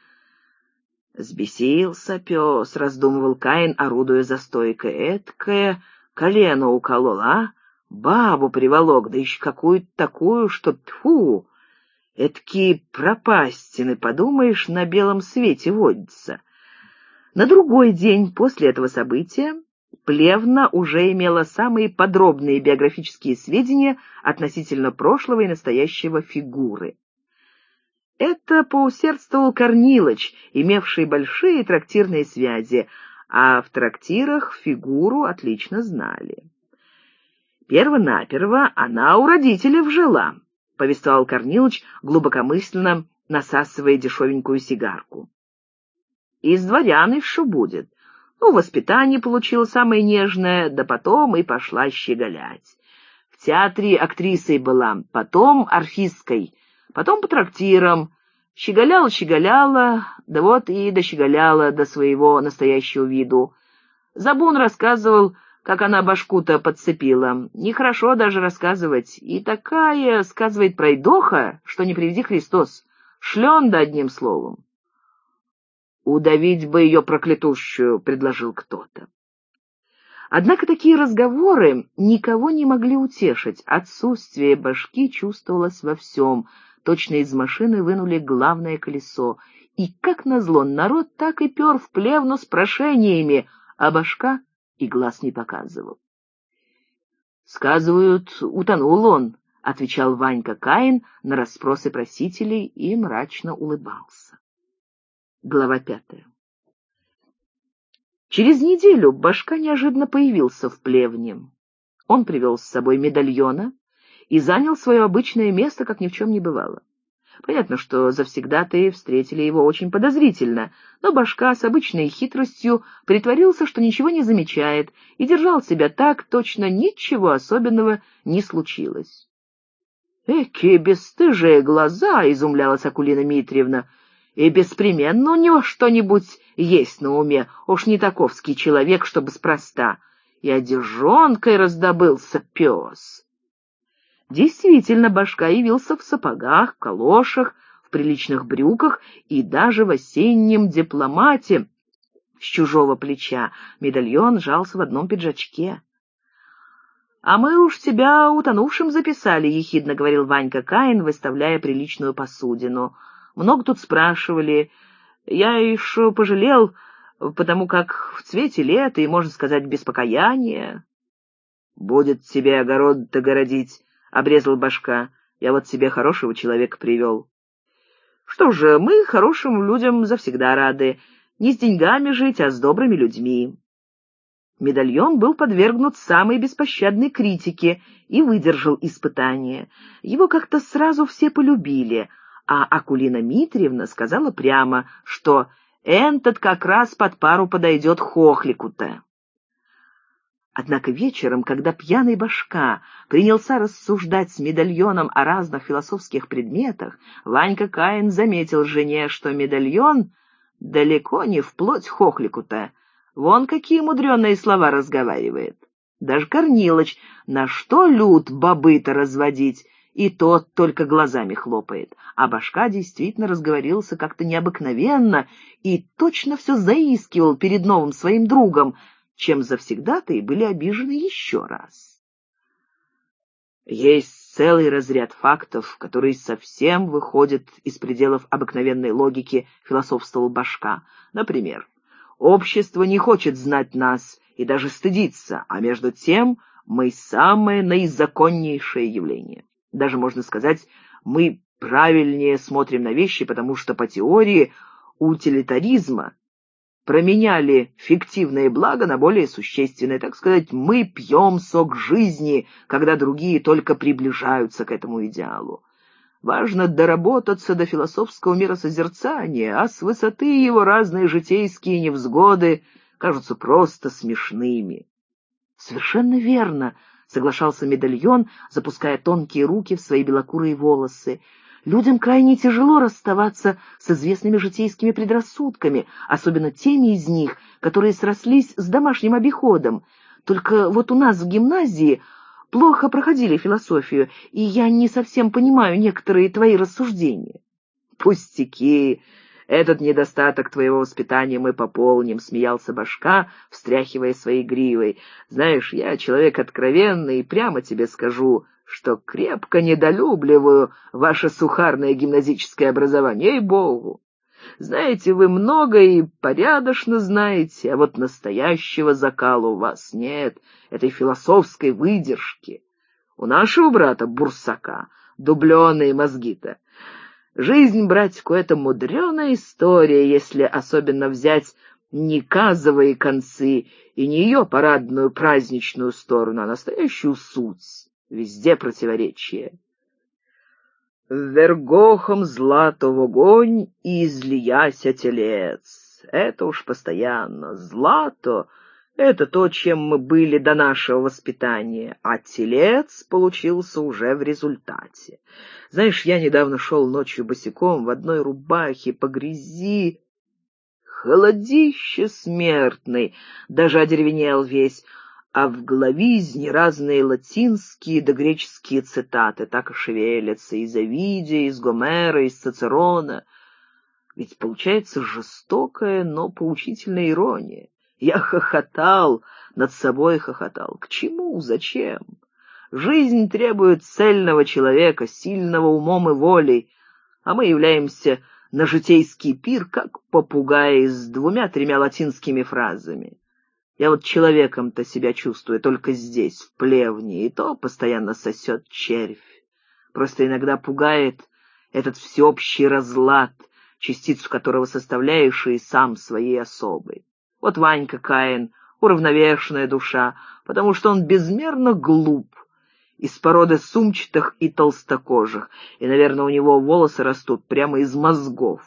«Сбесился пес», — раздумывал Каин, орудуя за стойкой. «Эткое колено уколол, а? Бабу приволок, да еще какую-то такую, что тьфу! Эткие пропастины, подумаешь, на белом свете водятся». На другой день после этого события плевна уже имела самые подробные биографические сведения относительно прошлого и настоящего фигуры. Это поусердствовал Корнилыч, имевший большие трактирные связи, а в трактирах фигуру отлично знали. «Перво-наперво она у родителей жила», — повествовал Корнилыч, глубокомысленно насасывая дешевенькую сигарку. «Из дворян еще будет. Ну, воспитание получила самое нежное, да потом и пошла щеголять. В театре актрисой была, потом орфисткой, потом по трактирам. Щеголяла, да вот и дощеголяла до своего настоящего виду. Забун рассказывал, как она Башку-то подцепила. Нехорошо даже рассказывать. И такая, сказывает, пройдоха, что не приведи Христос. Шлен, да одним словом. «Удавить бы ее проклятущую», — предложил кто-то. Однако такие разговоры никого не могли утешить. Отсутствие Башки чувствовалось во всем. Точно из машины вынули главное колесо. И, как назло, народ так и пер в плевну с прошениями, а Башка и глаз не показывал. «Сказывают, утонул он», — отвечал Ванька Каин на расспросы просителей и мрачно улыбался. Глава 5. Через неделю Башка неожиданно появился в плевне. Он привел с собой медальона и занял свое обычное место, как ни в чем не бывало. Понятно, что завсегдатаи встретили его очень подозрительно, но Башка с обычной хитростью притворился, что ничего не замечает, и держал себя так, точно ничего особенного не случилось. «Экие бесстыжие глаза!» — изумлялась Акулина Митриевна. «И беспременно у него что-нибудь есть на уме, уж не таковский человек, чтобы спроста. И одежонкой раздобылся пес». Действительно, Башка явился в сапогах, калошах, в приличных брюках и даже в осеннем дипломате с чужого плеча. Медальон жался в одном пиджачке. «А мы уж тебя утонувшим записали», — ехидно говорил Ванька Каин, выставляя приличную посудину. «Много тут спрашивали. Я еще пожалел, потому как в цвете лета и, можно сказать, без покаяния». «Будет тебе огород-то городить», — обрезал Башка. «Я вот себе хорошего человека привел». «Что же, мы хорошим людям завсегда рады. Не с деньгами жить, а с добрыми людьми». Медальон был подвергнут самой беспощадной критике и выдержал испытание. Его как-то сразу все полюбили, а Акулина Митриевна сказала прямо, что «энтот как раз под пару подойдет хохлику-то». Однако вечером, когда пьяный Башка принялся рассуждать с медальоном о разных философских предметах, Ванька Каин заметил жене, что медальон далеко не вплоть хохлику-то. Вон какие мудреные слова разговаривает. Даже Корнилыч, на что люд бобы-то разводить, и тот только глазами хлопает. А Башка действительно разговорился как-то необыкновенно и точно все заискивал перед новым своим другом, чем завсегда-то и были обижены еще раз. Есть целый разряд фактов, которые совсем выходят из пределов обыкновенной логики, философствовал Башка. Например, общество не хочет знать нас и даже стыдится, а между тем мы самое наизаконнейшее явление. Даже, можно сказать, мы правильнее смотрим на вещи, потому что по теории утилитаризма променяли фиктивное благо на более существенное. Так сказать, мы пьем сок жизни, когда другие только приближаются к этому идеалу. Важно доработаться до философского миросозерцания, а с высоты его разные житейские невзгоды кажутся просто смешными. «Совершенно верно», — соглашался медальон, запуская тонкие руки в свои белокурые волосы. «Людям крайне тяжело расставаться с известными житейскими предрассудками, особенно теми из них, которые срослись с домашним обиходом. Только вот у нас в гимназии плохо проходили философию, и я не совсем понимаю некоторые твои рассуждения». «Пустяки! Этот недостаток твоего воспитания мы пополним», — смеялся Башка, встряхивая своей гривой. «Знаешь, я человек откровенный и прямо тебе скажу, что крепко недолюбливаю ваше сухарное гимназическое образование, ей-богу. Знаете, вы много и порядочно знаете, а вот настоящего закала у вас нет, этой философской выдержки. У нашего брата Бурсака дубленые мозги-то. Жизнь, братику, это мудреная история, если особенно взять не казовые концы и не ее парадную праздничную сторону, а настоящую суть. Везде противоречие. «Вергохом злато в огонь и излияся телец». Это уж постоянно. Злато — это то, чем мы были до нашего воспитания, а телец получился уже в результате. Знаешь, я недавно шел ночью босиком в одной рубахе по грязи. Холодище смертный, даже одеревенел весь, а в головизне разные латинские да греческие цитаты так и шевелятся из Овидия, из Гомера, из Цицерона. Ведь получается жестокая, но поучительная ирония. Я хохотал, над собой хохотал. К чему? Зачем? Жизнь требует цельного человека, сильного умом и волей, а мы являемся на житейский пир, как попугаи с 2-3 латинскими фразами. Я вот человеком-то себя чувствую только здесь, в плевне, и то постоянно сосет червь. Просто иногда пугает этот всеобщий разлад, частицу которого составляешь и сам своей особой. Вот Ванька Каин уравновешенная душа, потому что он безмерно глуп, из породы сумчатых и толстокожих, и, наверное, у него волосы растут прямо из мозгов.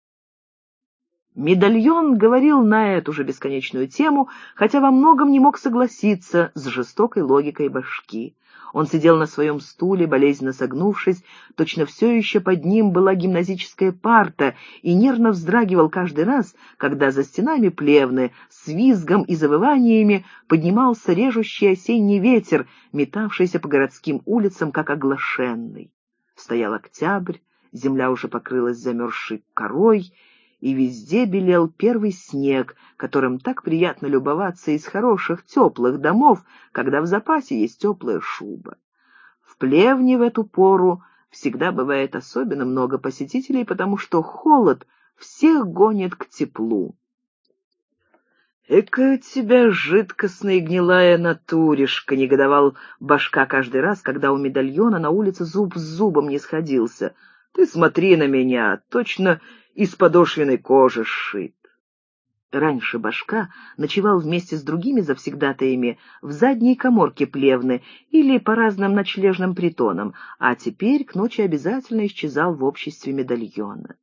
Медальон говорил на эту же бесконечную тему, хотя во многом не мог согласиться с жестокой логикой башки. Он сидел на своем стуле, болезненно согнувшись, точно все еще под ним была гимназическая парта, и нервно вздрагивал каждый раз, когда за стенами Плевны с визгом и завываниями поднимался режущий осенний ветер, метавшийся по городским улицам, как оглашенный. Стоял октябрь, земля уже покрылась замерзшей корой, и везде белел первый снег, которым так приятно любоваться из хороших теплых домов, когда в запасе есть теплая шуба. В Плевне в эту пору всегда бывает особенно много посетителей, потому что холод всех гонит к теплу. «Экая у тебя жидкостная и гнилая натуришка», — негодовал башка каждый раз, когда у медальона на улице зуб с зубом не сходился. «Ты смотри на меня, точно из подошвенной кожи сшит». Раньше башка ночевал вместе с другими завсегдатаями в задней каморке Плевны или по разным ночлежным притонам, а теперь к ночи обязательно исчезал в обществе медальона.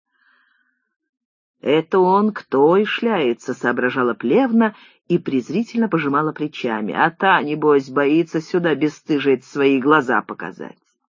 «Это он кто и шляется», — соображала Плевна и презрительно пожимала плечами. «А та, небось, боится сюда бесстыжить свои глаза показать».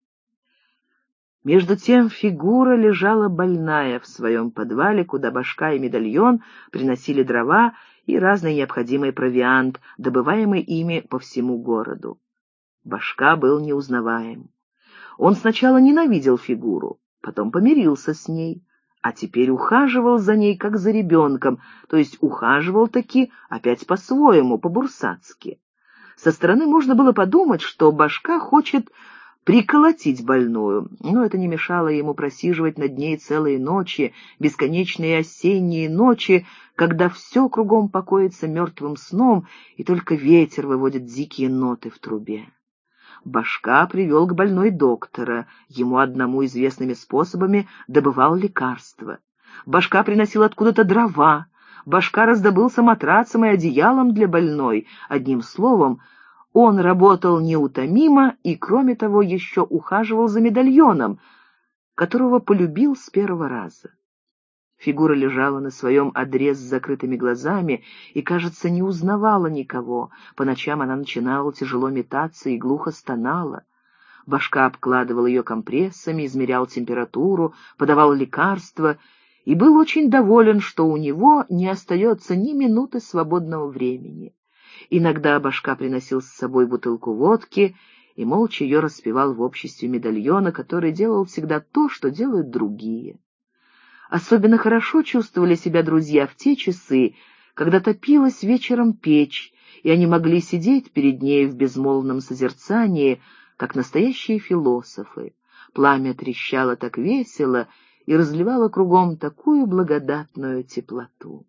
Между тем фигура лежала больная в своем подвале, куда башка и медальон приносили дрова и разный необходимый провиант, добываемый ими по всему городу. Башка был неузнаваем. Он сначала ненавидел фигуру, потом помирился с ней, а теперь ухаживал за ней, как за ребенком, то есть ухаживал-таки опять по-своему, по-бурсацки. Со стороны можно было подумать, что башка хочет приколотить больную, но это не мешало ему просиживать над ней целые ночи, бесконечные осенние ночи, когда все кругом покоится мертвым сном, и только ветер выводит дикие ноты в трубе. Башка привел к больной доктора, ему одному известными способами добывал лекарства. Башка приносил откуда-то дрова, башка раздобылся матрацем и одеялом для больной, одним словом, он работал неутомимо и, кроме того, еще ухаживал за медальоном, которого полюбил с первого раза. Фигура лежала на своем одре с закрытыми глазами и, кажется, не узнавала никого. По ночам она начинала тяжело метаться и глухо стонала. Башка обкладывал ее компрессами, измерял температуру, подавал лекарства и был очень доволен, что у него не остается ни минуты свободного времени. Иногда башка приносил с собой бутылку водки и молча ее распивал в обществе медальона, который делал всегда то, что делают другие. Особенно хорошо чувствовали себя друзья в те часы, когда топилась вечером печь, и они могли сидеть перед ней в безмолвном созерцании, как настоящие философы. Пламя трещало так весело и разливало кругом такую благодатную теплоту.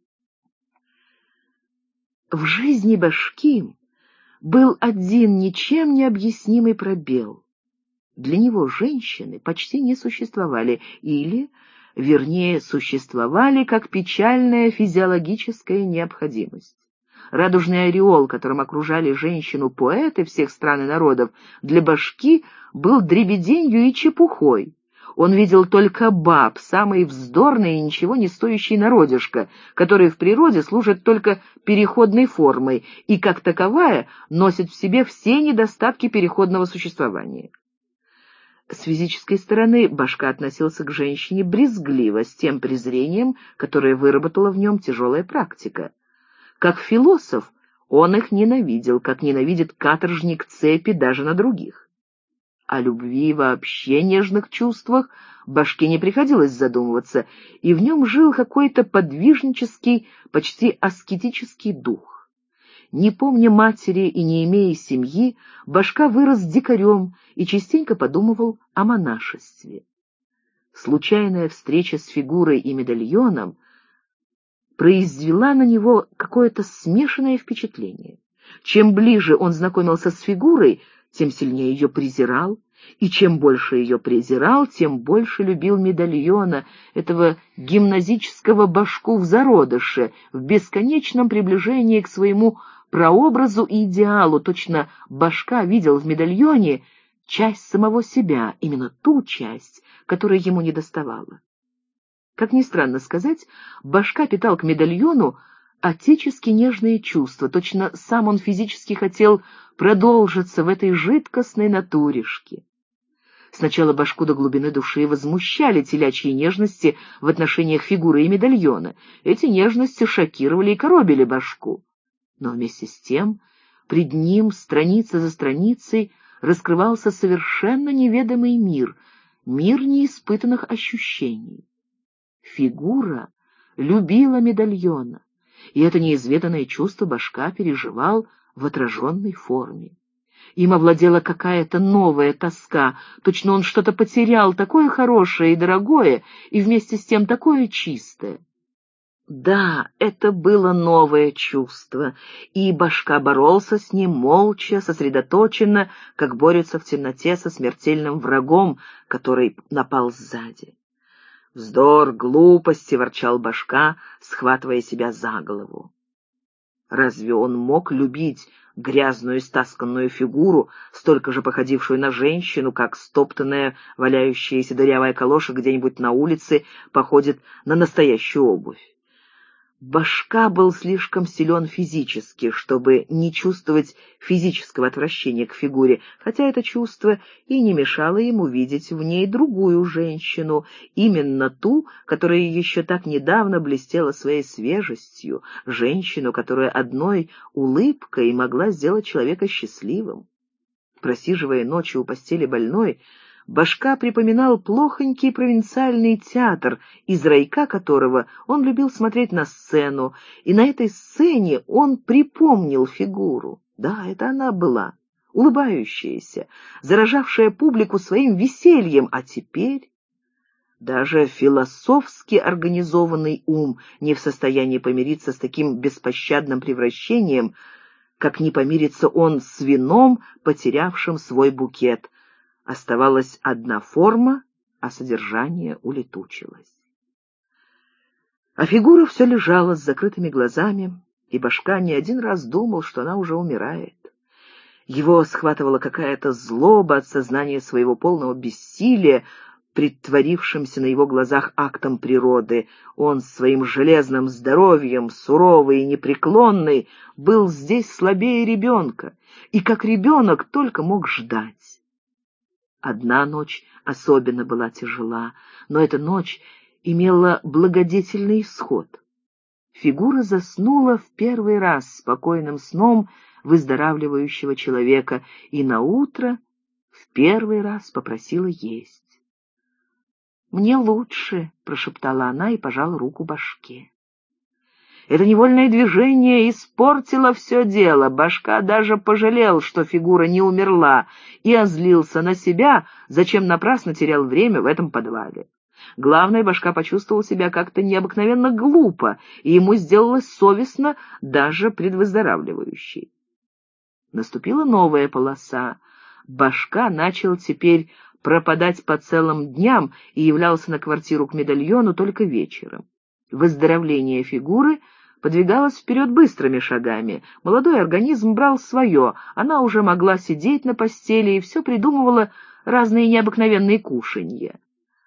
В жизни башки был один ничем не объяснимый пробел. Для него женщины почти не существовали, или, вернее, существовали как печальная физиологическая необходимость. Радужный ореол, которым окружали женщину поэты всех стран и народов, для башки был дребеденью и чепухой. Он видел только баб, самый вздорный и ничего не стоящий народишко, которые в природе служат только переходной формой и, как таковая, носит в себе все недостатки переходного существования. С физической стороны башка относился к женщине брезгливо, с тем презрением, которое выработала в нем тяжелая практика. Как философ он их ненавидел, как ненавидит каторжник цепи даже на других. О любви и вообще нежных чувствах башке не приходилось задумываться, и в нем жил какой-то подвижнический, почти аскетический дух. Не помня матери и не имея семьи, башка вырос дикарем и частенько подумывал о монашестве. Случайная встреча с фигурой и медальоном произвела на него какое-то смешанное впечатление. Чем ближе он знакомился с фигурой, тем сильнее ее презирал, и чем больше ее презирал, тем больше любил медальона, этого гимназического башку в зародыше, в бесконечном приближении к своему прообразу и идеалу, точно Башка видел в медальоне часть самого себя, именно ту часть, которая ему недоставала. Как ни странно сказать, Башка питал к медальону отечески нежные чувства, точно сам он физически хотел продолжиться в этой жидкостной натуришке. Сначала Башку до глубины души возмущали телячьи нежности в отношениях фигуры и медальона. Эти нежности шокировали и коробили Башку. Но вместе с тем пред ним страница за страницей раскрывался совершенно неведомый мир, мир неиспытанных ощущений. Фигура любила медальона, и это неизведанное чувство Башка переживал в отраженной форме. Им овладела какая-то новая тоска, точно он что-то потерял, такое хорошее и дорогое, и вместе с тем такое чистое. Да, это было новое чувство, и Башка боролся с ним молча, сосредоточенно, как борется в темноте со смертельным врагом, который напал сзади. «Вздор, глупости!» — ворчал Башка, схватывая себя за голову. Разве он мог любить грязную стасканную фигуру, столько же походившую на женщину, как стоптанная, валяющаяся дырявая калоша где-нибудь на улице походит на настоящую обувь? Башка был слишком силен физически, чтобы не чувствовать физического отвращения к фигуре, хотя это чувство и не мешало ему видеть в ней другую женщину, именно ту, которая еще так недавно блестела своей свежестью, женщину, которая одной улыбкой могла сделать человека счастливым. Просиживая ночью у постели больной, Башка припоминал плохонький провинциальный театр, из райка которого он любил смотреть на сцену, и на этой сцене он припомнил фигуру. Да, это она была, улыбающаяся, заражавшая публику своим весельем, а теперь даже философски организованный ум не в состоянии помириться с таким беспощадным превращением, как не помирится он с вином, потерявшим свой букет. Оставалась одна форма, а содержание улетучилось. А фигура все лежала с закрытыми глазами, и Башка не один раз думал, что она уже умирает. Его схватывала какая-то злоба от сознания своего полного бессилия, притворившимся на его глазах актом природы. Он своим железным здоровьем, суровый и непреклонный, был здесь слабее ребенка, и как ребенок только мог ждать. Одна ночь особенно была тяжела, но эта ночь имела благодетельный исход. Фигура заснула в первый раз спокойным сном выздоравливающего человека и наутро в первый раз попросила есть. «Мне лучше», — прошептала она и пожала руку Башке. Это невольное движение испортило все дело. Башка даже пожалел, что фигура не умерла, и озлился на себя, зачем напрасно терял время в этом подвале. Главное, Башка почувствовал себя как-то необыкновенно глупо, и ему сделалось совестно даже предвыздоравливающей. Наступила новая полоса. Башка начал теперь пропадать по целым дням и являлся на квартиру к медальону только вечером. Выздоровление фигуры подвигалось вперед быстрыми шагами. Молодой организм брал свое, она уже могла сидеть на постели и все придумывала разные необыкновенные кушанья.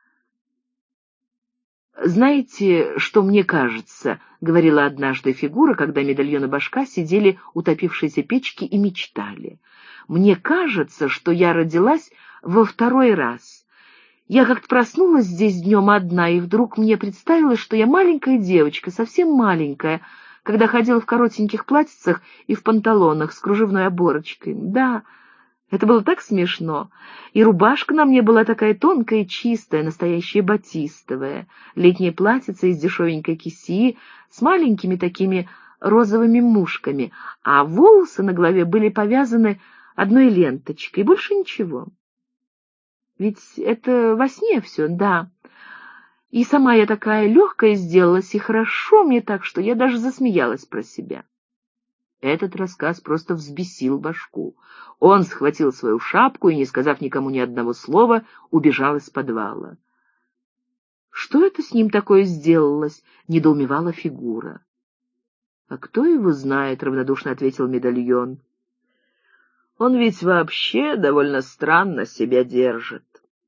«Знаете, что мне кажется?» — говорила однажды фигура, когда медальон и Башка сидели у топившейся печки и мечтали. «Мне кажется, что я родилась во второй раз. Я как-то проснулась здесь днем одна, и вдруг мне представилось, что я маленькая девочка, совсем маленькая, когда ходила в коротеньких платьицах и в панталонах с кружевной оборочкой. Да, это было так смешно. И рубашка на мне была такая тонкая и чистая, настоящая батистовая, летняя платьице из дешевенькой кисии с маленькими такими розовыми мушками, а волосы на голове были повязаны одной ленточкой, больше ничего. Ведь это во сне все, да. И сама я такая легкая сделалась, и хорошо мне так, что я даже засмеялась про себя». Этот рассказ просто взбесил Башку. Он схватил свою шапку и, не сказав никому ни одного слова, убежал из подвала. «Что это с ним такое сделалось?» — недоумевала фигура. — А кто его знает, — равнодушно ответил медальон. — Он ведь вообще довольно странно себя держит.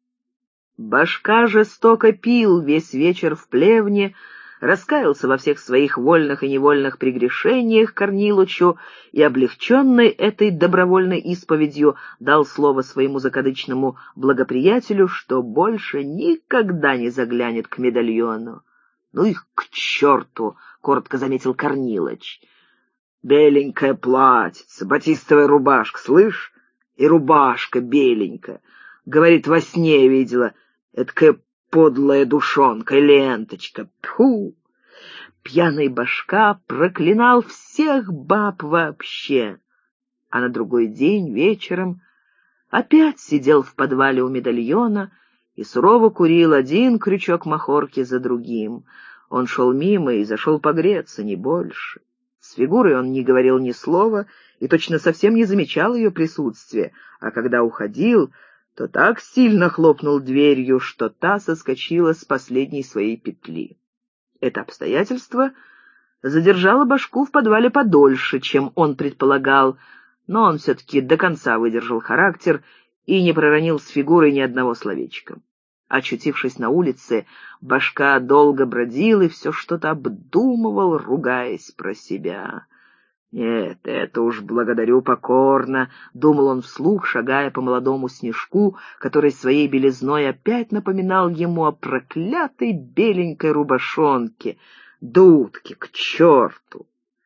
Башка жестоко пил весь вечер в плевне, раскаялся во всех своих вольных и невольных прегрешениях Корнилычу и, облегченный этой добровольной исповедью, дал слово своему закадычному благоприятелю, что больше никогда не заглянет к медальону. — Ну их к черту! — коротко заметил Корнилыч. — Беленькое платьице, батистовая рубашка, слышь? И рубашка беленькая. Говорит, во сне видела. Эдакая подлая душонка, ленточка. Тьфу! Пьяный башка проклинал всех баб вообще. А на другой день вечером опять сидел в подвале у медальона и сурово курил один крючок махорки за другим. Он шел мимо и зашел погреться, не больше. С фигурой он не говорил ни слова и точно совсем не замечал ее присутствия, а когда уходил, то так сильно хлопнул дверью, что та соскочила с последней своей петли. Это обстоятельство задержало башку в подвале подольше, чем он предполагал, но он все-таки до конца выдержал характер и не проронил с фигурой ни одного словечка. Очутившись на улице, башка долго бродил и все что-то обдумывал, ругаясь про себя. «Нет, это уж благодарю покорно», — думал он вслух, шагая по молодому снежку, который своей белизной опять напоминал ему о проклятой беленькой рубашонке. «Дудки, к черту!»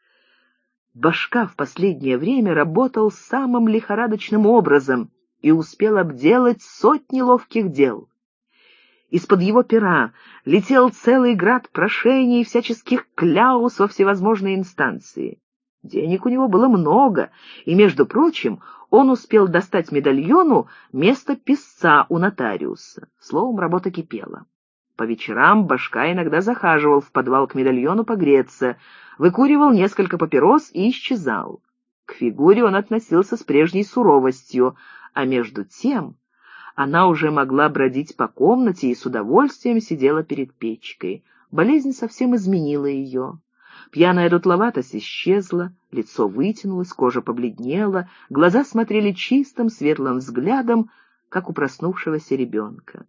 Башка в последнее время работал самым лихорадочным образом и успел обделать сотни ловких дел. Из-под его пера летел целый град прошений и всяческих кляус во всевозможные инстанции. Денег у него было много, и, между прочим, он успел достать медальону место писца у нотариуса. Словом, работа кипела. По вечерам башка иногда захаживал в подвал к медальону погреться, выкуривал несколько папирос и исчезал. К фигуре он относился с прежней суровостью, а между тем она уже могла бродить по комнате и с удовольствием сидела перед печкой. Болезнь совсем изменила ее. Пьяная дутловатость исчезла, лицо вытянулось, кожа побледнела, глаза смотрели чистым, светлым взглядом, как у проснувшегося ребенка.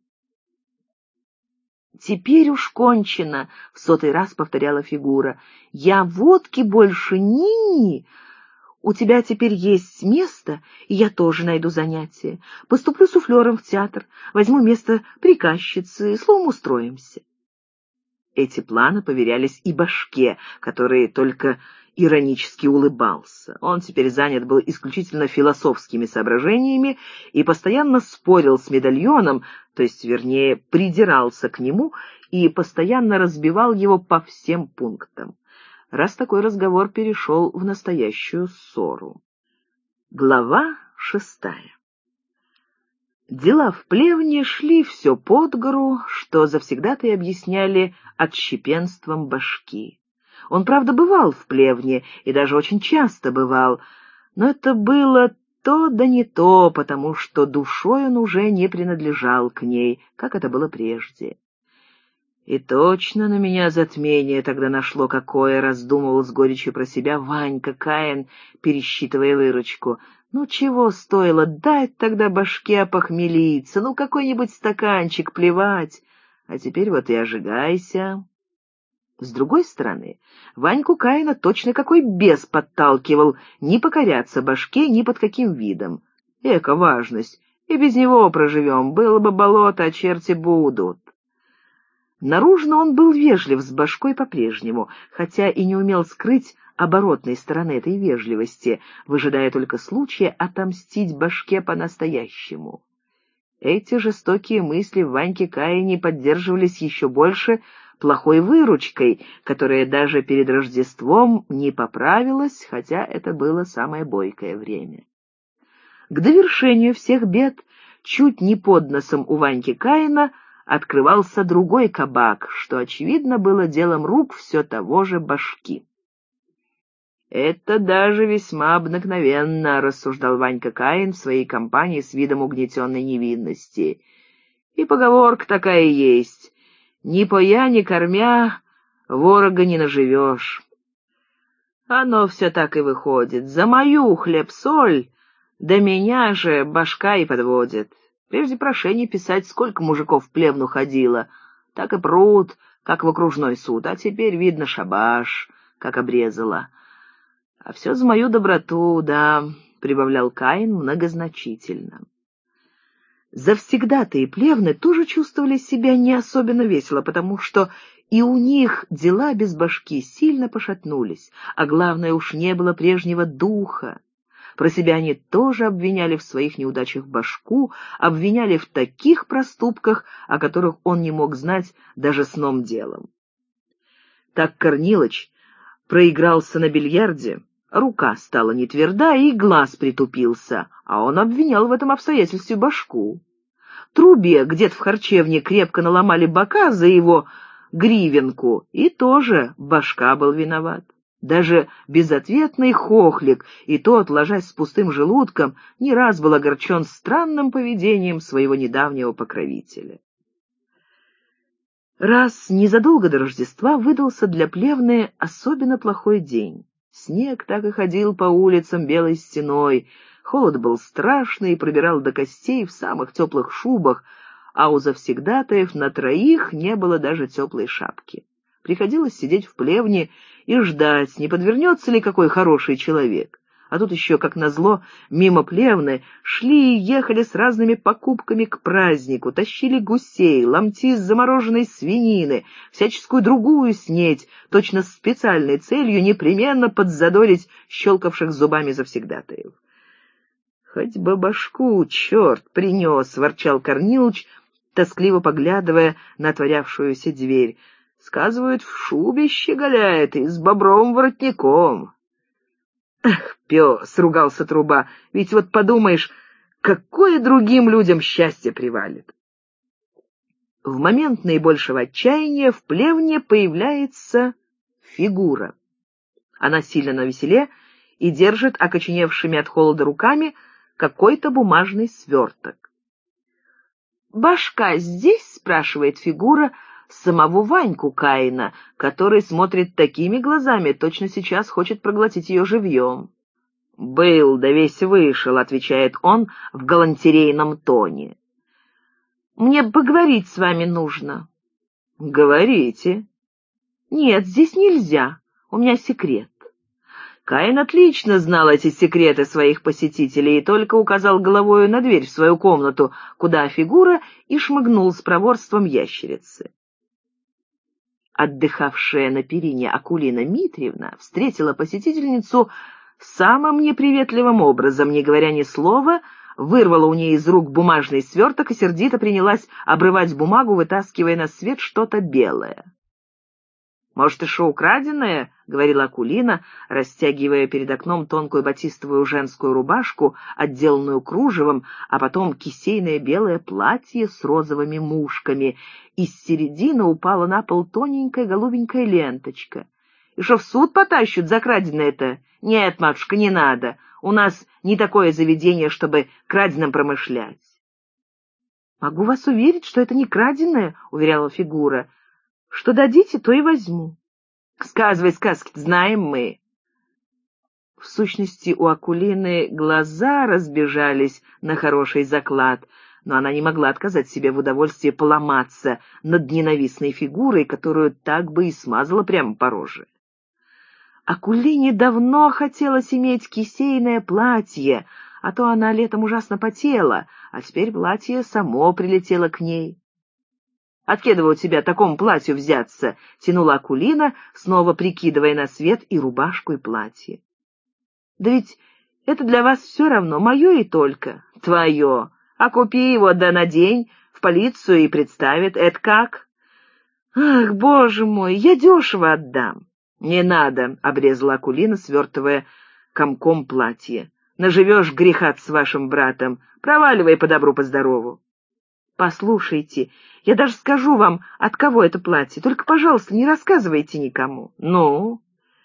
«Теперь уж кончено», — в 100-й раз повторяла фигура. «Я водки больше ни-ни. У тебя теперь есть место, и я тоже найду занятие. Поступлю суфлером в театр, возьму место приказчицы, словом, устроимся». Эти планы поверялись и башке, который только иронически улыбался. Он теперь занят был исключительно философскими соображениями и постоянно спорил с медальоном, то есть, вернее, придирался к нему и постоянно разбивал его по всем пунктам. Раз такой разговор перешел в настоящую ссору. Глава 6. Дела в плевне шли все под гору, что завсегда-то и объясняли отщепенством башки. Он, правда, бывал в плевне, и даже очень часто бывал, но это было то да не то, потому что душой он уже не принадлежал к ней, как это было прежде. «И точно на меня затмение тогда нашло какое», — раздумывал с горечью про себя Ванька Каин, пересчитывая выручку. «Ну, чего стоило дать тогда башке опохмелиться? Ну, какой-нибудь стаканчик, плевать. А теперь вот и ожигайся». С другой стороны, Ваньку Каина точно какой бес подталкивал не покоряться башке ни под каким видом. Эка важность, и без него проживем, было бы болото, а черти будут. Наружно он был вежлив с башкой по-прежнему, хотя и не умел скрыть оборотной стороны этой вежливости, выжидая только случая отомстить башке по-настоящему. Эти жестокие мысли в Ваньке Каине поддерживались еще больше плохой выручкой, которая даже перед Рождеством не поправилась, хотя это было самое бойкое время. К довершению всех бед, чуть не под носом у Ваньки Каина, открывался другой кабак, что, очевидно, было делом рук все того же башки. «Это даже весьма обыкновенно», — рассуждал Ванька Каин в своей компании с видом угнетенной невинности. «И поговорка такая есть: ни поя, ни кормя, ворога не наживешь». Оно все так и выходит. За мою хлеб-соль, да меня же башка и подводит. Прежде прошение писать, сколько мужиков в плевну ходило, так и пруд, как в окружной суд, а теперь, видно, шабаш, как обрезала. А все за мою доброту, да, — прибавлял Каин многозначительно. Завсегдатаи плевны тоже чувствовали себя не особенно весело, потому что и у них дела без башки сильно пошатнулись, а главное, уж не было прежнего духа. Про себя они тоже обвиняли в своих неудачах башку, обвиняли в таких проступках, о которых он не мог знать даже сном делом. Так Корнилыч проигрался на бильярде, рука стала не тверда и глаз притупился, а он обвинял в этом обстоятельстве башку. Трубе где-то в харчевне крепко наломали бока за его гривенку, и тоже башка был виноват. Даже безответный хохлик, и тот, ложась с пустым желудком, не раз был огорчен странным поведением своего недавнего покровителя. Раз незадолго до Рождества выдался для плевны особенно плохой день. Снег так и ходил по улицам белой стеной, холод был страшный и пробирал до костей в самых теплых шубах, а у завсегдатаев на троих не было даже теплой шапки. Приходилось сидеть в плевне и ждать, не подвернется ли какой хороший человек. А тут еще, как назло, мимо плевны шли и ехали с разными покупками к празднику, тащили гусей, ломти с замороженной свинины, всяческую другую снеть, точно с специальной целью непременно подзадорить щелкавших зубами завсегдатаев. «Хоть бы башку, черт, принес!» — ворчал Корнилыч, тоскливо поглядывая на отворявшуюся дверь. «Сказывают, в шубе щеголяет и с бобровым воротником». «Эх, пес!» — ругался Труба. «Ведь вот подумаешь, какое другим людям счастье привалит!» В момент наибольшего отчаяния в плевне появляется фигура. Она сильно навеселе и держит окоченевшими от холода руками какой-то бумажный сверток. «Башка здесь?» — спрашивает фигура самого Ваньку Каина, который смотрит такими глазами, точно сейчас хочет проглотить ее живьем. «Был, да весь вышел», — отвечает он в галантерейном тоне. «Мне поговорить с вами нужно». «Говорите». «Нет, здесь нельзя, у меня секрет». Каин отлично знал эти секреты своих посетителей и только указал головою на дверь в свою комнату, куда фигура и шмыгнул с проворством ящерицы. Отдыхавшая на перине Акулина Митриевна встретила посетительницу самым неприветливым образом, не говоря ни слова, вырвала у ней из рук бумажный сверток и сердито принялась обрывать бумагу, вытаскивая на свет что-то белое. «Может, и шо украденное?» — говорила Акулина, растягивая перед окном тонкую батистовую женскую рубашку, отделанную кружевом, а потом кисейное белое платье с розовыми мушками. Из середины упала на пол тоненькая голубенькая ленточка. «И шо в суд потащут за краденое-то? Нет, матушка, не надо. У нас не такое заведение, чтобы краденым промышлять». «Могу вас уверить, что это не краденое», — уверяла фигура. «Что дадите, то и возьму». «Сказывай сказки, знаем мы». В сущности, у Акулины глаза разбежались на хороший заклад, но она не могла отказать себе в удовольствии поломаться над ненавистной фигурой, которую так бы и смазала прямо по роже. Акулине давно хотелось иметь кисейное платье, а то она летом ужасно потела, а теперь платье само прилетело к ней. «Откуда у тебя такому платью взяться?» — тянула Акулина, снова прикидывая на свет и рубашку, и платье. «Да ведь это для вас все равно, мое и только». «Твое. А купи его, да надень, в полицию и представит. Это как?» «Ах, боже мой, я дешево отдам». «Не надо», — обрезала Акулина, свертывая комком платье. «Наживешь греха с вашим братом. Проваливай по добру, по здорову». «Послушайте, я даже скажу вам, от кого это платье. Только, пожалуйста, не рассказывайте никому». «Ну?»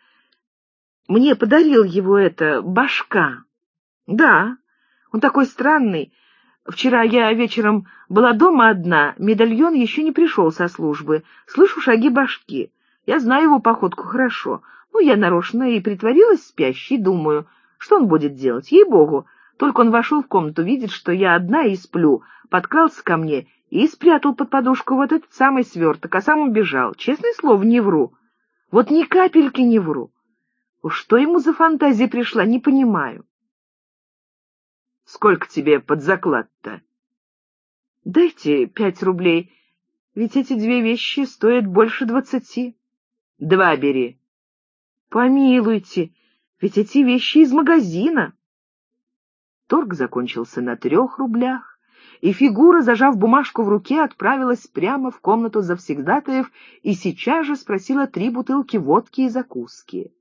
«Мне подарил его это башка». «Да, он такой странный. Вчера я вечером была дома одна, медальон еще не пришел со службы. Слышу шаги башки. Я знаю его походку хорошо. Я нарочно и притворилась спящей, думаю, что он будет делать, ей-богу. Только он вошел в комнату, видит, что я одна и сплю, подкрался ко мне и спрятал под подушку вот этот самый сверток, а сам убежал. Честное слово, не вру. Вот ни капельки не вру. Уж что ему за фантазия пришла, не понимаю. Сколько тебе под заклад-то? Дайте 5 рублей, ведь эти 2 вещи стоят больше 20. 2 бери. Помилуйте, ведь эти вещи из магазина. Торг закончился на 3 рублях, и фигура, зажав бумажку в руке, отправилась прямо в комнату завсегдатаев и сейчас же спросила 3 бутылки водки и закуски.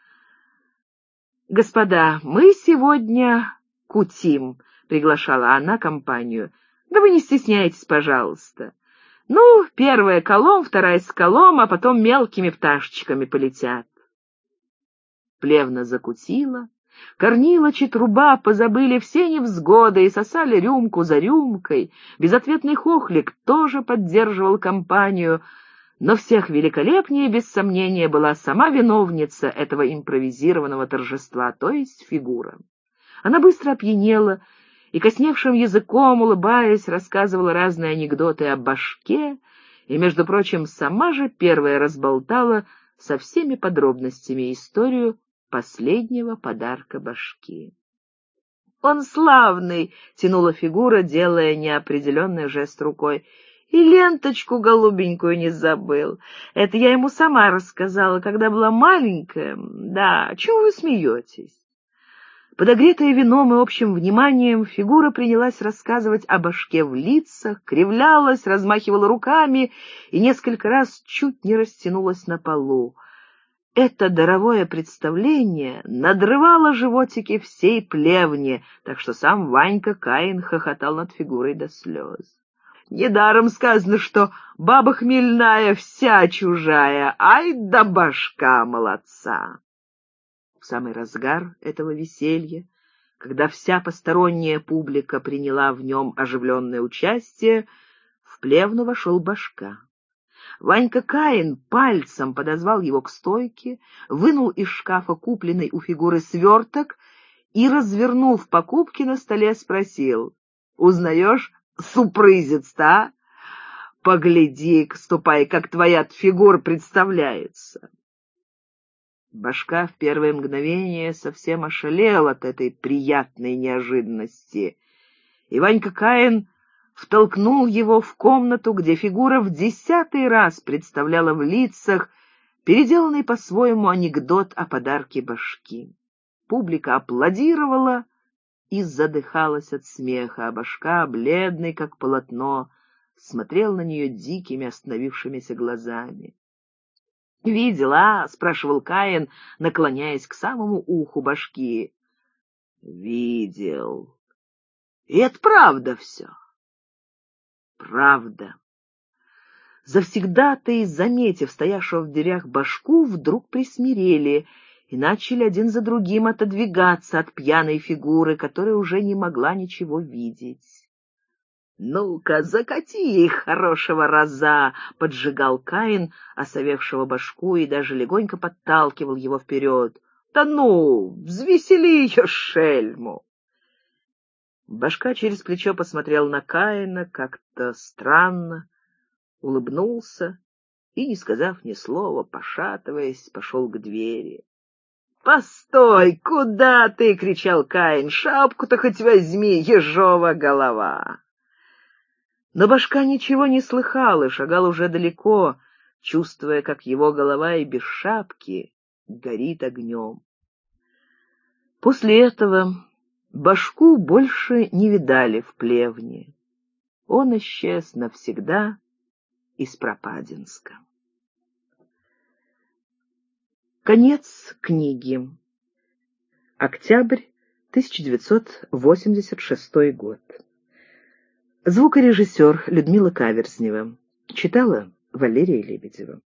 «Господа, мы сегодня кутим», — приглашала она компанию. «Да вы не стесняйтесь, пожалуйста. Первая колом, вторая скалом, а потом мелкими пташечками полетят». Плевна закутила, Корнилыч и Труба позабыли все невзгоды и сосали рюмку за рюмкой. Безответный Хохлик тоже поддерживал компанию, но всех великолепнее, без сомнения, была сама виновница этого импровизированного торжества, то есть фигура. Она быстро опьянела и, косневшим языком, улыбаясь, рассказывала разные анекдоты о башке, и, между прочим, сама же первая разболтала со всеми подробностями историю последнего подарка башки. «Он славный!» — тянула фигура, делая неопределенный жест рукой. «И ленточку голубенькую не забыл. Это я ему сама рассказала, когда была маленькая. Да, чего вы смеетесь?» Подогретая вином и общим вниманием, фигура принялась рассказывать о башке в лицах, кривлялась, размахивала руками и несколько раз чуть не растянулась на полу. Это даровое представление надрывало животики всей плевни, так что сам Ванька Каин хохотал над фигурой до слез. «Недаром сказано, что баба хмельная вся чужая, ай да башка молодца!» В самый разгар этого веселья, когда вся посторонняя публика приняла в нем оживленное участие, в плевну вошел башка. Ванька Каин пальцем подозвал его к стойке, вынул из шкафа купленный у фигуры сверток и, развернув покупки на столе, спросил: «Узнаешь, супрызец-то, а? Погляди-ка, ступай, как твоя фигура представляется». Башка в первое мгновение совсем ошалел от этой приятной неожиданности, и Ванька Каин втолкнул его в комнату, где фигура в 10-й раз представляла в лицах переделанный по-своему анекдот о подарке башки. Публика аплодировала и задыхалась от смеха, а башка, бледный как полотно, смотрел на нее дикими остановившимися глазами. «Видела?» — спрашивал Каин, наклоняясь к самому уху башки. «Видел. И это правда все». «Правда». Завсегдатаи, заметив стоявшего в дверях башку, вдруг присмирели и начали один за другим отодвигаться от пьяной фигуры, которая уже не могла ничего видеть. «Ну-ка, закати их, хорошего раза!» — поджигал Каин осовевшего башку и даже легонько подталкивал его вперед. «Да ну, взвесели ее, шельму!» Башка через плечо посмотрел на Каина как-то странно, улыбнулся и, не сказав ни слова, пошатываясь, пошел к двери. «Постой! Куда ты?» — кричал Каин. «Шапку-то хоть возьми, ежова голова!» Но башка ничего не слыхал и шагал уже далеко, чувствуя, как его голова и без шапки горит огнем. После этого башку больше не видали в плевне. Он исчез навсегда из Пропадинска. Конец книги. Октябрь 1986 год. Звукорежиссер Людмила Каверзнева. Читала Валерия Лебедева.